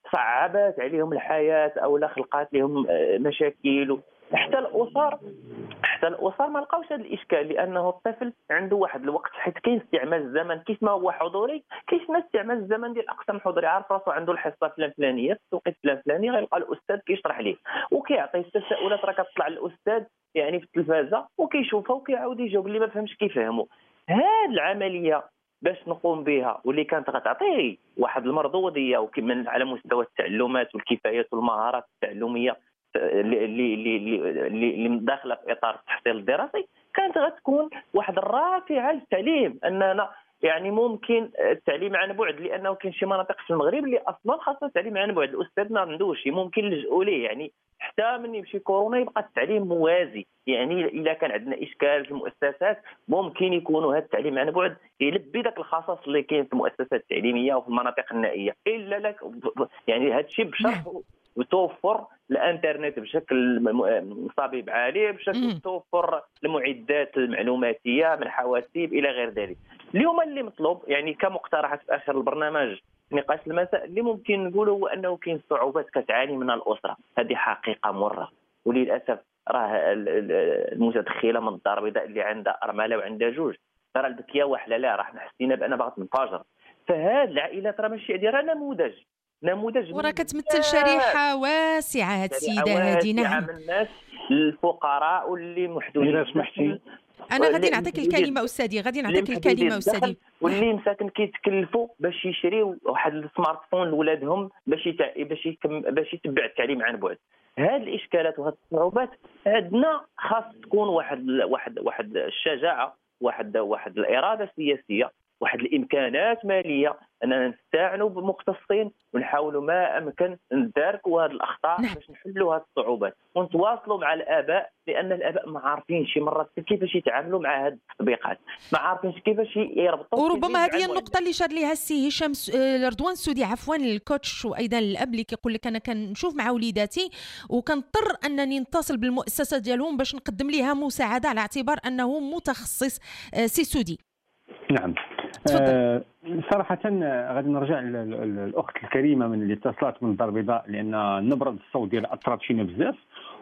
صعبات عليهم الحياه او لا خلقات لهم مشاكل. حتى الاسر ما لقاوش هذا الاشكال، لانه الطفل عنده واحد الوقت، حيت كاين استعمال الزمن كيف ما هو حضوري، كاين استعمال الزمن ديال اقسام حضوري، عارف راسو عنده الحصه الفلانيه في التوقيت الفلاني غيلقى الاستاذ كيشرح ليه وكيعطيه التساؤلات راه كتطلع للاستاذ يعني في التلفازه وكيشوفها وكيعاود يجاوب اللي ما فهمش كيفهموا. هذه العمليه باش نقوم بها واللي كانت غتعطيه واحد المردوديه وكمان على مستوى التعلمات والكفايات والمهارات التعلميه اللي داخله في اطار التحصيل الدراسي، كانت غتكون واحد الرافعه للتعليم. اننا يعني ممكن التعليم عن بعد، لانه كاين شي مناطق في المغرب اللي اصلا خاصه التعليم عن بعد، الاستاذ ما عندوش، ممكن نلجؤوا ليه يعني حتى من يمشي كورونا يبقى التعليم موازي. يعني اذا كان عندنا اشكال في المؤسسات ممكن يكونوا هذا التعليم عن بعد يلبي ذاك الخصص اللي كاين في المؤسسات التعليميه وفي المناطق النائيه، الا لك يعني هذا الشيء بشرط وتوفر الانترنت بشكل صبيب عالي، بشكل توفر المعدات المعلوماتيه من حواسيب الى غير ذلك. اليوم اللي مطلوب يعني كمقترحات في اخر البرنامج نقاش المساء اللي ممكن نقوله هو انه كاين صعوبات كتعاني منها الاسره، هذه حقيقه مره، وللاسف راه المتدخله من الدار البيضاء اللي عندها ارمله وعندها جوج راه البكيه وحلاله راه حنا حسينا بان باغا تنفجر. فهاد العائلات راه ماشي ديالها نموذج وراه كتمثل شريحه واسعه هاد السيده هذه. نعم، من الناس الفقراء واللي محدودين. اذا سمحتي انا غادي نعطيك الكلمه استاذي، واللي مساكن كيتكلفوا باش يشريوا واحد السمارت فون لولادهم باش يتبع التعليم عن بعد. هذه الاشكالات وهذه الصعوبات عندنا خاص تكون واحد الشجاعه، واحد الاراده السياسيه، واحد الامكانات ماليه اننا نستعنوا بمختصين ونحاولوا ما امكن نداركوا هذه الاخطاء باش نحلوا هذه الصعوبات ونتواصلوا مع الاباء، لان الاباء ما عارفين شي مرات كيفاش يتعاملوا مع هذه التطبيقات، ما عارفين كيفاش يربطوا. وربما هذه النقطه اللي شار ليها السي هشام رضوان السودي عفوا الكوتش وايضا الاب اللي كيقول لك انا كنشوف مع وليداتي وكنضطر انني نتصل بالمؤسسه ديالهم باش نقدم ليها مساعده على اعتبار انه متخصص. سي سودي. نعم. صراحة غادي نرجع للأخت الكريمة من اللي اتصلت من الدار البيضاء، لأن نبرة الصوت ديالها أثرت فينا بزاف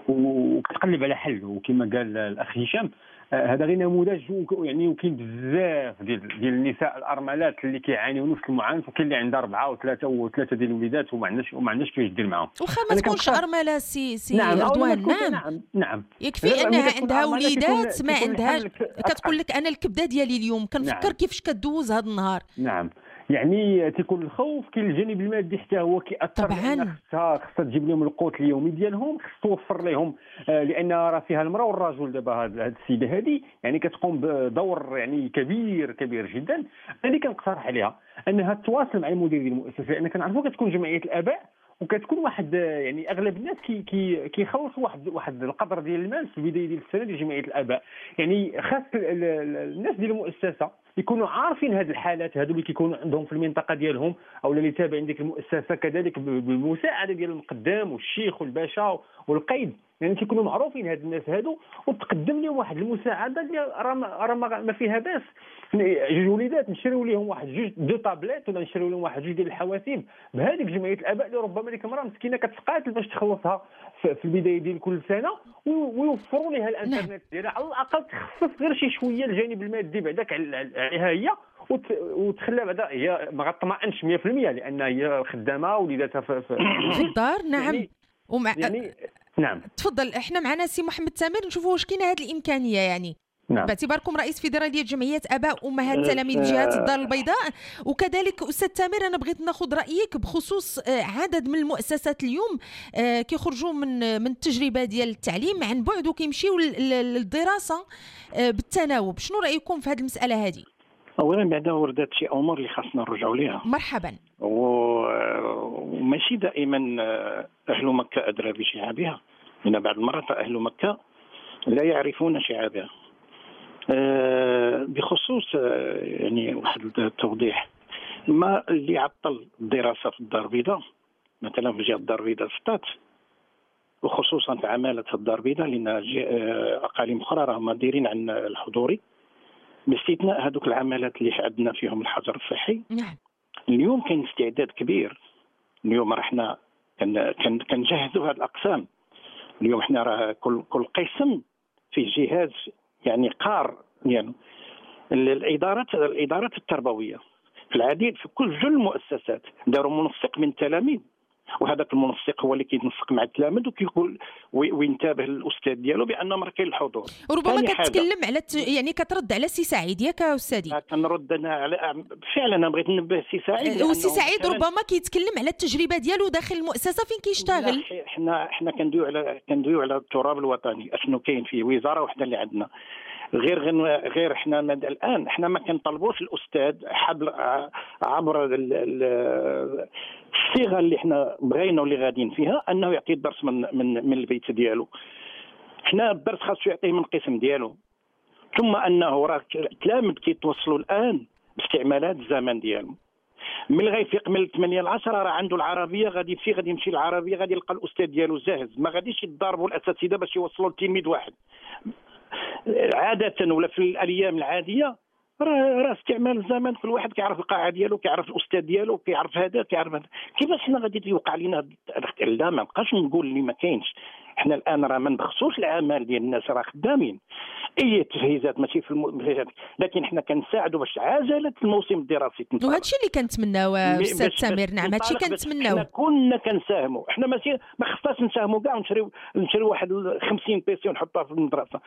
وكتقلب على حل. وكما قال الأخ هشام هذا غير نموذج، يعني وكاين بزاف ديال النساء الأرملات اللي كيعانيو نفس المعاناة، وكاين اللي عندها 4 و3 ديال الوليدات وما عندناش كيفاش دير معاهم. وخا ما تكونش أرملة سي رضوان. نعم يكفي أنها عندها وليدات ما عندهاش، كتقول لك أنا الكبدة ديالي اليوم كنفكر كيفاش كدوز هذا النهار. نعم، يعني تيكون الخوف، كاين الجانب المادي حتى هو كيأثر، طبعا خصها تجيب لهم القوت اليومي ديالهم، خص توفر لهم، لان راه فيها المراه والرجل دابا. هاد السيده هذه يعني كتقوم بدور يعني كبير جدا. انا كنقترح عليها انها تواصل مع المدير ديال المؤسسه، لان كنعرفوا كتكون جمعيه الاباء وكتكون واحد يعني اغلب الناس كيخلصوا واحد القدر ديال المال في البدايه ديال السنه ديال جمعيه الاباء. يعني خاص الناس ديال المؤسسه يكونوا عارفين هذه الحالات هذو اللي كيكونوا عندهم في المنطقه ديالهم او اللي تابعين ديك المؤسسه، كذلك بالمساعده ديال المقدام والشيخ والباشا والقيد، يعني كيكونوا معروفين هاد الناس هادو وتقدم لهم واحد المساعده اللي راه ما فيها باس. جوج وليدات نشريو لهم واحد 2 طابلات ولا نشريو لهم واحد 2 ديال الحواسيب بهذيك جمعيه الاباء اللي ربما ديك المراه مسكينه كتقاتل باش تخلصها في البدايه ديال كل سنه، ويوفروا لها الانترنت ديالها على الاقل تخصص غير شي شويه الجانب المادي بعداك عليها هي، وتخلى بعدا هي ما غتطمئنش 100% لان هي خدامه وليداتها في الدار. نعم يعني نعم. تفضل. احنا معنا سي محمد تامر نشوفوا واش كاينه هذه الامكانيه يعني. نعم. باعتباركم رئيس فيدراليه جمعيات اباء امهات تلاميذ جهات الدار البيضاء، وكذلك استاذ تامر انا بغيت ناخذ رايك بخصوص عدد من المؤسسات اليوم كيخرجوا من التجربه ديال التعليم عن بعد وكيمشيو للدراسه بالتناوب. شنو رايكم في هذه المساله هذه؟ اولا بعدا وردات شي امور اللي خاصنا نرجعوا ليها. مرحبا. وماشي دائما اهل مكه ادرى بشعابها، لان بعض المرات اهل مكه لا يعرفون شعابها. بخصوص يعني واحد التوضيح، ما اللي عطل الدراسه في الدار البيضاء مثلا في جهه الدار البيضاء سطات، وخصوصا في عماله الدار البيضاء، لان اقاليم اخرى راهم دايرين عن الحضوري باستثناء هذوك العمالات اللي عندنا فيهم الحجر الصحي. نعم. اليوم كاين استعداد كبير اليوم راه حنا كنجهزوا هذه الاقسام. اليوم حنا راه كل قسم فيه جهاز يعني قار يعني الادارات التربويه في العديد في كل جل المؤسسات داروا منسق من التلاميذ، وهذاك المنسق هو اللي كيتنسق مع التلاميذ وكيقول وينتبه الاستاذ ديالو بانه راه كاين الحضور. وربما كتكلم على يعني كترد على سي سعيد ياك استاذي؟ كنرد انا على فعلا انا بغيت ننبه سي سعيد. وسي سعيد ربما كيتكلم على التجربه ديالو داخل المؤسسه فين كيشتغل. حنا كندويو على التراب الوطني، اشنو كاين فيه وزاره وحده اللي عندنا. غير احنا الان احنا ما كنطلبوش الاستاذ عبر الصيغه اللي احنا بغينا واللي غاديين فيها انه يعطي الدرس من البيت ديالو. احنا الدرس خاصو يعطيه من القسم ديالو، ثم انه راه التلاميذ كيتوصلوا الان باستعمالات الزمن ديالو. من غيفيق من 8 ل 10 راه عنده العربيه غادي يمشي العربيه غادي يلقى الاستاذ ديالو جاهز، ما غاديش يتضاربوا الاساتذه باش يوصلوا لتلميذ واحد. عادة ولا في الأيام العادية راه استعمال الزمن، كل واحد كيعرف القاعة ديالو، كيعرف الأستاذ ديالو، كيعرف هذا كيعرف هذا. كيفاش حنا غادي يوقع لنا لا ما نبقاش نقول اللي ما كاينش. حنا الآن راه ما نبخسوش العمل ديال الناس، راه خدامين أي تجهيزات ماشي في لكن حنا كنساعدوا باش عجلة الموسم الدراسي تنطلق. وهذا الشيء اللي كنتمناو أستاذ سمير. نعم هذا الشيء كنتمناو. حنا كنا كنساهموا، حنا ماشي ما خصناش نساهموا كاع ونشريو واحد 50 بيسي ونحطوها في المدرسة.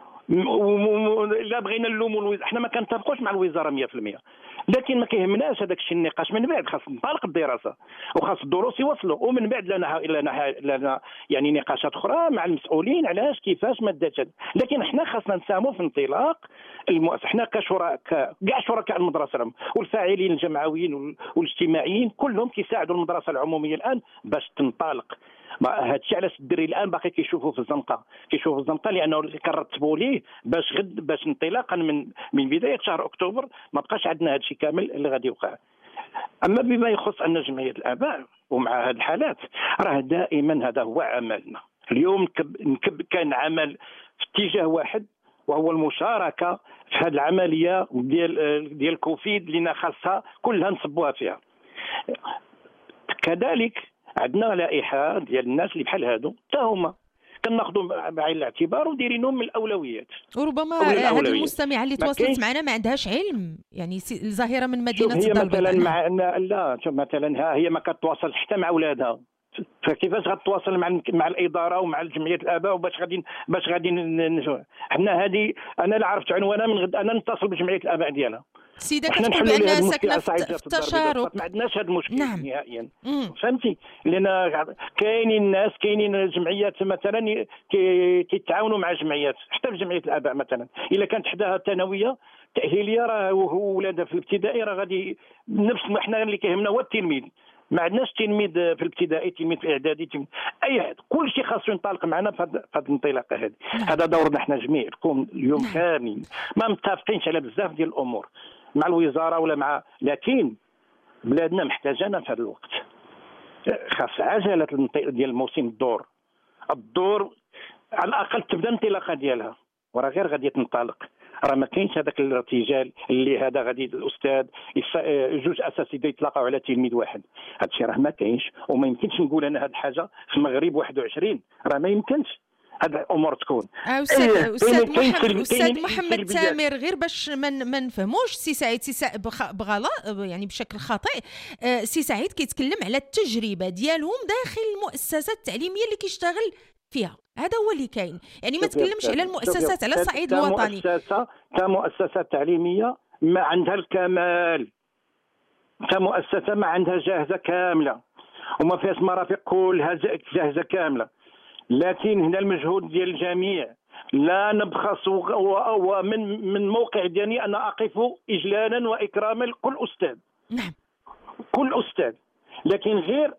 لا بغينا نلوموا الوزاره، حنا ما كنتفقوش مع الوزاره 100%، لكن ما كيهمناش هذاك الشيء النقاش. من بعد خاص تنطلق الدراسه وخاص الدروس يوصلوا، ومن بعد لنا يعني نقاشات اخرى مع المسؤولين علاش كيفاش ما داتش. لكن حنا خاصنا نساهموا في انطلاق المؤسسه. حنا كشركاء كاع شركاء المدرسه والفاعلين الجمعويين والاجتماعيين كلهم كيساعدوا المدرسه العموميه الان باش تنطلق. هذا الشيء علاش الدري الان باقي كيشوفوا في الزنقه لانه كنرتبوا ليه باش انطلاقا من بدايه شهر اكتوبر ما بقاش عندنا هذا الشيء كامل اللي غادي يوقع. اما بما يخص ان جمعيه الاباء ومع هذه الحالات راه دائما هذا هو عملنا. اليوم كان عمل في اتجاه واحد وهو المشاركه في هذه العمليه ديال كوفيد اللي خاصها كلها نصبوها فيها. كذلك عندنا لائحه ديال الناس اللي بحال هادو حتى هما كناخذوا بعين الاعتبار وديرينهم من الاولويات. وربما هذه المستمعه اللي تواصلت معنا ما عندهاش علم، يعني الظاهره من مدينه الدار البيضاء. لا مثلا هي ما كتواصلش حتى مع اولادها، فكيفاش غتواصل مع الاداره ومع جمعيه الاباء باش غادي حنا هذه انا لا عرفت عنوانها من غد انا نتصل بجمعيه الاباء ديالها. سيده كتقول بان ساكنه في التشارك. ما عندناش هذا المشكل نهائيا. فهمتي؟ لان كاينين جمعيات مثلا كيتعاونوا مع جمعيات، حتى في جمعيه الاباء مثلا الا كانت حداها ثانويه تاهيليه راه ولادها في الابتدائي راه غادي نفس ما حنا اللي كيهمنا هو التلميذ. ما عندناش تلميذ في الابتدائي، تلميذ في الاعدادي، اي كل شيء خاصو ينطلق معنا في هذه الانطلاقه هذه. هذا دورنا حنا جميع اليوم كامل ما متفقينش على بزاف ديال الامور مع الوزاره ولا لكن بلادنا محتاجانا في هذا الوقت. خاص عجله ديال الموسم الدور على الاقل تبدا الانطلاقه ديالها وراه غير غادي تنطلق. راه ما كاينش هذاك الارتجال اللي هذا غادي الاستاذ جوج اساتذه يتلاقاو على تلميذ واحد. هذا الشيء راه ما كاينش وما يمكنش نقول انا هذه الحاجه في المغرب 21 راه ما يمكنش هذه الامور تكون. استاذ محمد تامر غير باش ما نفهموش سي سعيد بغلط يعني بشكل خاطئ. سي سعيد كيتكلم على التجربه ديالهم داخل المؤسسات التعليميه اللي كيشتغل فيها، هذا هو اللي كاين. يعني ما تكلمش على المؤسسات على الصعيد الوطني. كمؤسسات تعليميه ما عندها الكمال، كمؤسسه ما عندها جاهزه كامله وما فيهاش مرافق كلها جاهزه كامله. لكن هنا المجهود ديال الجميع لا نبخس ومن موقع ديالي انا اقف اجلالا واكراما لكل استاذ. نعم كل استاذ، لكن غير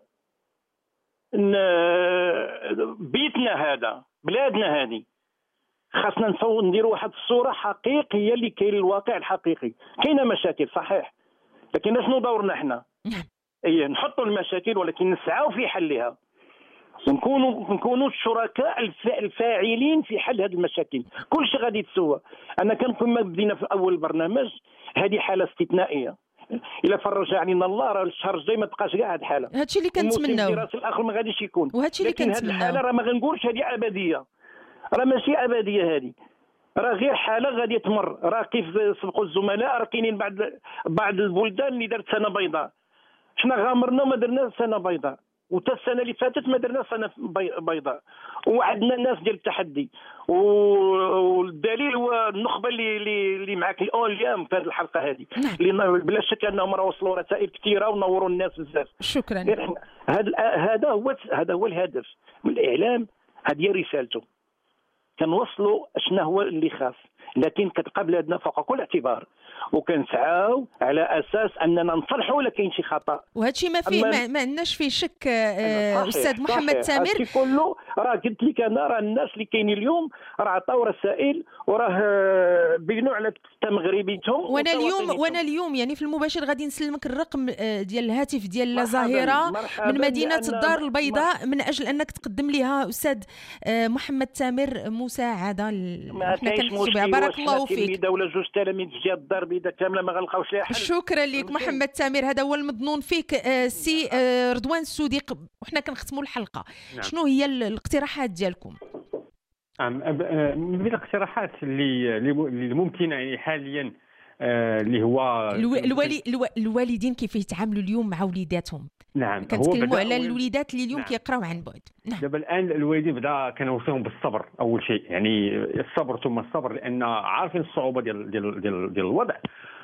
بيتنا هذا بلادنا هذه خاصنا نديروا واحد الصوره حقيقيه اللي كاين الواقع الحقيقي. كاينه مشاكل صحيح، لكن شنو دورنا احنا؟ اي نحطوا المشاكل ولكن نسعاو في حلها ونكونوا الشركاء الفاعلين في حل هذه المشاكل. كل شيء غادي يتسوى. انا كما بدينا في اول برنامج هذه حاله استثنائيه، الا فرج علينا الله راه الشهر الجاي ما تبقاش كاع هاد الحاله. هادشي اللي كنتمناو. الدراسي الاخر ما غاديش يكون. وهادشي اللي كنتمناو. لكن هاد الحاله راه ما غنقولش هذه ابديه، راه ماشي ابديه هذه، راه غير حاله غادي تمر. راه كيف سبقوا الزملاء راه كاينين بعض البلدان اللي دارت سنه بيضاء. حنا غامرنا ما درناش سنه بيضاء، وتا السنه اللي فاتت ما درنا سنه بيضاء، وعدنا الناس ديال التحدي. والدليل هو النخبه اللي معك اليوم في هذه الحلقه هذه، اللي بلا شك انهم راه وصلوا رسائل كثيره ونوروا الناس بزاف. شكرا. هذا هو الهدف من الاعلام، هذه هي رسالته. كنوصلوا شنو هو اللي خاص، لكن كتبقى بلادنا فوق كل اعتبار، وكنسعاو على اساس اننا نصلحوا ولا كاين شي خطا. وهذا الشيء ما فيه ما عندناش فيه شك. استاذ محمد تامر هادشي كله راه قلت لك انا، راه الناس اللي كاينين اليوم راه عطاو رسائل وراه بينوا على مغربيتهم. وانا اليوم يعني في المباشر غادي نسلمك الرقم ديال الهاتف ديال لا زاهره من مدينه الدار البيضاء من اجل انك تقدم لها استاذ محمد تامر مساعده. حنا كنحسوا بها. بارك الله فيك. دوله جوج تلاميذ في جهه الدار البيضاء كامله ما غنلقاوش لها حل. شكرا لك محمد تامر، هذا هو المظنون فيك. سي رضوان السوديق، وحنا كنختموا الحلقه. نعم. شنو هي الاقتراحات ديالكم؟ من الاقتراحات اللي ممكنه يعني حاليا اللي هو الوالدين كيف يتعاملوا اليوم مع وليداتهم. نعم، كنتكلموا على الوليدات اللي اليوم كيقراو عن بعد. نعم. دابا الان الوالدين بدا كنوصيهم بالصبر اول شيء، يعني الصبر ثم الصبر، لان عارفين الصعوبه ديال الوضع،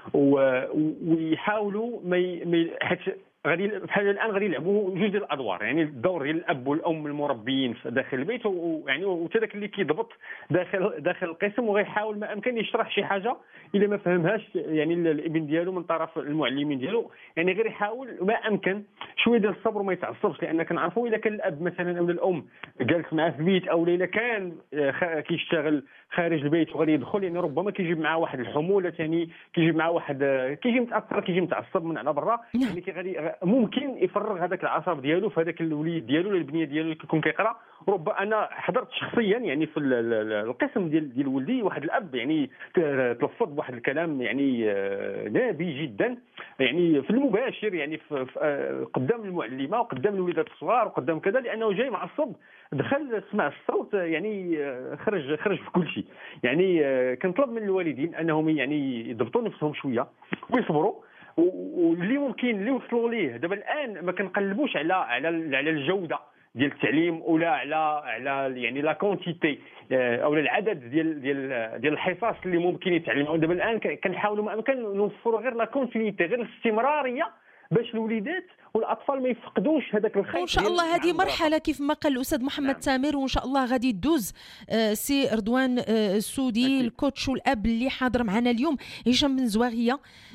ويحاولوا حيت غادي بحال الان غادي يلعبوا جوج ديال الادوار، يعني الدور ديال الاب والام المربيين داخل البيت، ويعني وحتى داك اللي كيضبط داخل القسم، وغيحاول ما امكن يشرح شي حاجه الا ما فهمهاش يعني الابن ديالو من طرف المعلمين ديالو، يعني غير يحاول ما امكن شويه ديال الصبر وما يتعصبش، لان كنعرفوا الا كان الاب مثلا او الام جالس معاه في البيت، او الا كان كيشتغل خارج البيت وغادي يدخل، يعني ربما كيجيب معاه واحد الحموله ثاني، كيجيب معاه واحد كيجي متاثر، كيجي متعصب من على برا، يعني غادي ممكن يفرغ هذاك العصب ديالو في هذاك الوليد ديالو ولا البنيه ديالو اللي كيكون كيقرا. ربما انا حضرت شخصيا يعني في القسم ديال ولدي واحد الاب يعني تلفظ بواحد الكلام يعني نابي جدا، يعني في المباشر، يعني في قدام المعلمه وقدام الوليدات الصغار وقدام كذا، لانه جاي معصب، دخل سمع الصوت يعني خرج في كل شيء. يعني كنطلب من الوالدين انهم يعني يضبطوا نفسهم شويه ويصبروا، واللي ممكن اللي وصلوا ليه دابا الان ما كنقلبوش على الجوده ديال التعليم ولا على يعني لا كونتيتي او العدد ديال الحصص اللي ممكن يتعلموا. دابا الان كنحاولوا ما امكن نوفروا غير لا كونتينيتي، غير الاستمراريه، باش الوليدات والاطفال ما يفقدوش هذاك الخير. وان شاء الله هذه مرحله كيف ما قال الاستاذ محمد تامر، وان شاء الله غادي تدوز. سي رضوان السودي الكوتش والاب اللي حاضر معنا اليوم هشام بن زواغيه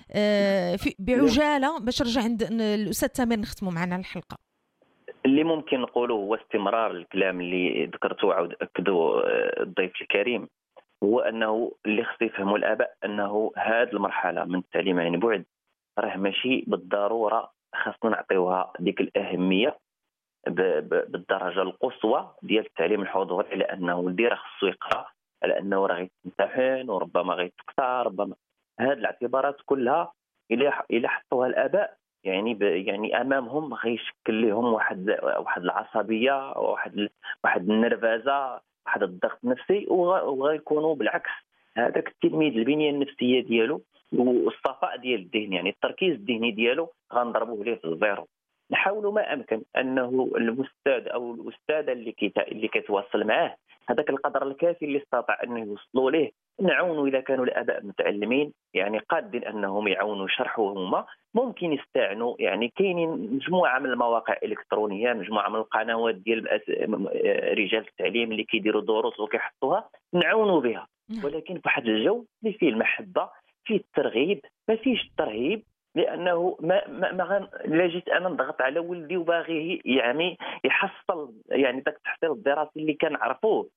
بعجاله باش نرجع عند الاستاذ تامر نختموا معنا الحلقه. اللي ممكن نقوله هو استمرار الكلام اللي ذكرته وعاود اكدوا الضيف الكريم، هو انه اللي خص يفهموا الاباء انه هذه المرحله من التعليم عن بعد راه ماشي بالضروره خاصنا نعطيوها ديك الاهميه بالدرجه القصوى ديال التعليم الحضوري، لانه ولدي راه خصو يقرا، لانه راه غيتمتحن وربما غيتقطع، ربما هذه الاعتبارات كلها الى حطوها الاباء يعني امامهم غيشكل لهم واحد العصبيه، واحد النرفزه، واحد الضغط النفسي، وغيكونوا بالعكس هذاك التلميذ البنيه النفسيه ديالو والصفاء ديال الذهن، يعني التركيز الذهني ديالو غنضربوه ليه في الزيرو. نحاولوا ما امكن انه الاستاذ او الاستاذه اللي كتواصل معاه هذاك القدر الكافي اللي استطاع انه يوصلوا ليه، نعاونوا اذا كانوا الاباء متعلمين يعني قادين انهم يعاونوا يشرحوا هما، ممكن يستعنوا، يعني كاينين مجموعه من المواقع الالكترونيه، مجموعه من القنوات ديال رجال التعليم اللي كيديروا دروس وكيحطوها، نعاونوا بها، ولكن بواحد الجو اللي فيه المحبه، فيه الترغيب، ما فيش الترهيب، لانه ما لا جيت انا نضغط على ولدي وباغيه يعني يحصل يعني داك التحصيل الدراسي اللي كنعرفوه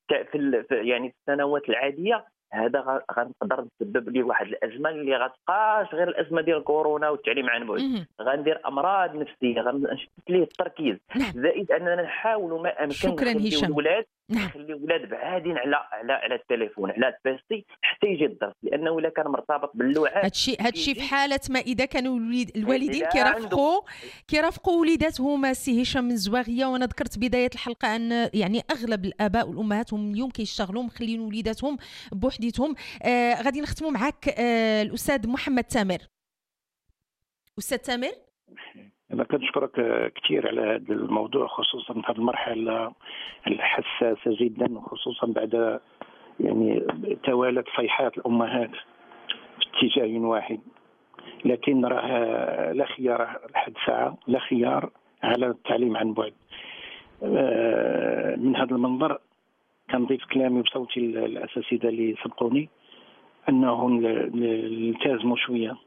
في السنوات العاديه، هذا غنقدر نسبب ليه واحد الازمه اللي غتبقاش غير الازمه ديال كورونا والتعليم عن بعد، غندير امراض نفسيه، غنشتت ليه التركيز، زائد اننا نحاولوا ما امكن شكرا هشام. الولاد يخلي ولاد بعادين على التليفون على البيستي حتى يجي الدرس، لانه ولا كان مرتبط باللوعات. هادشي في حاله ما اذا كانوا الوالدين كيرافقوا وليداتهم. سي هشام من زواغيه، وانا ذكرت بدايه الحلقه ان يعني اغلب الاباء والامهات هم اليوم كيشتغلوا مخلين وليداتهم بوحديتهم. غادي نختموا معك الاستاذ محمد تامر. استاذ تامر، أنا كنشكرك كثير على هذا الموضوع، خصوصا في هذه المرحلة الحساسة جدا، وخصوصا بعد يعني توالت صيحات الأمهات في اتجاه واحد. لكن راه لا خيار لحد ساعة، لا خيار على التعليم عن بعد. من هذا المنظر كنضيف كلامي بصوتي الأساتذة اللي سبقوني أنهم نلتزموا شوية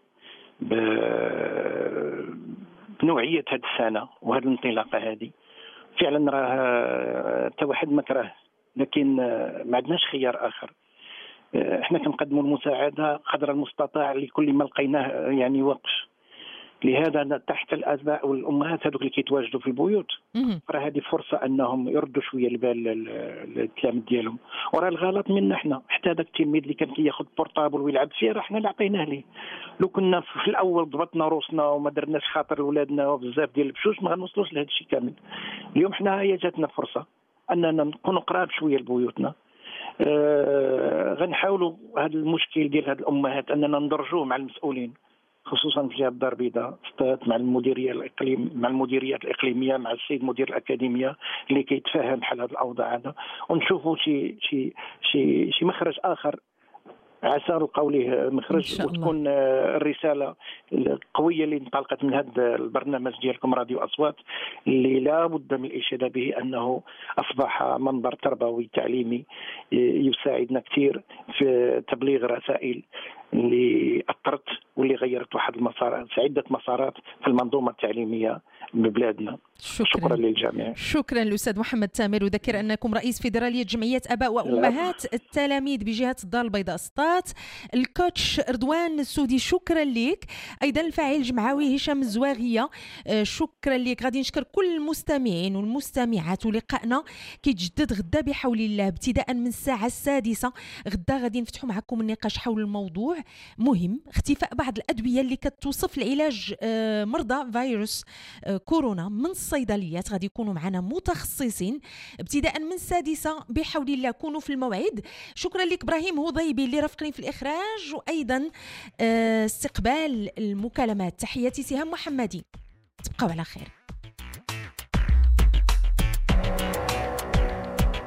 بنوعية هذه السنة وهذه الانطلاقة هذه. فعلا راه حتى واحد ما كره، لكن ما عندناش خيار آخر. احنا كنقدموا المساعدة قدر المستطاع لكل ما لقيناه يعني وقف. لهذا تحت الآباء والأمهات هذوك اللي كيتواجدوا في البيوت، راه هذه فرصة أنهم يردوا شوية البال للتلاميذ ديالهم. وراه الغلط منا احنا، حتى هذاك التلميذ اللي كان كياخذ بورطابل ويلعب فيه راه احنا اللي عطيناه ليه. لو كنا في الأول ضبطنا روسنا وما درناش خاطر ولادنا وبزاف ديال البشوش ما غنوصلوش لهذا الشيء كامل. اليوم احنا هي جاتنا فرصة أننا نكونوا قراب شوية لبيوتنا. غنحاولوا هذا المشكل ديال هذه الأمهات أننا ندرجوه مع المسؤولين، خصوصا في جهه الدار البيضاء، مع المديريه الاقليم، مع المديريات الاقليميه، مع السيد مدير الاكاديميه اللي كيتفاهم بحال هذه الاوضاع هذا، ونشوفوا شي مخرج اخر عسى نلقاو ليه مخرج، وتكون الرساله القويه اللي انطلقت من هذا البرنامج ديالكم راديو اصوات اللي لا بد من الاشاده به، انه اصبح منبر تربوي تعليمي يساعدنا كثير في تبليغ رسائل اللي اثرت واللي غيرت واحد المسارات، عده مسارات في المنظومه التعليميه ببلادنا. شكرا للجميع. شكرا للاستاذ محمد تامر. وذكر انكم رئيس فيدراليه جمعيه اباء وامهات التلاميذ بجهه الدار البيضاء سطات. الكوتش رضوان السودي شكرا لك. ايضا الفاعل الجمعوي هشام الزواغيه شكرا لك. غادي نشكر كل المستمعين والمستمعات، ولقائنا كيتجدد غدا بحول الله ابتداء من الساعه 6. غدا غادي نفتحوا معكم النقاش حول الموضوع مهم، اختفاء بعض الادويه اللي كتوصف لعلاج مرضى فيروس كورونا من الصيدليات. غادي يكونوا معنا متخصصين ابتداء من 6 بحول الله. كونوا في الموعد. شكرا لك ابراهيم هضيبي اللي رافقني في الاخراج، وايضا استقبال المكالمات. تحياتي سهام محمدي، تبقوا على خير.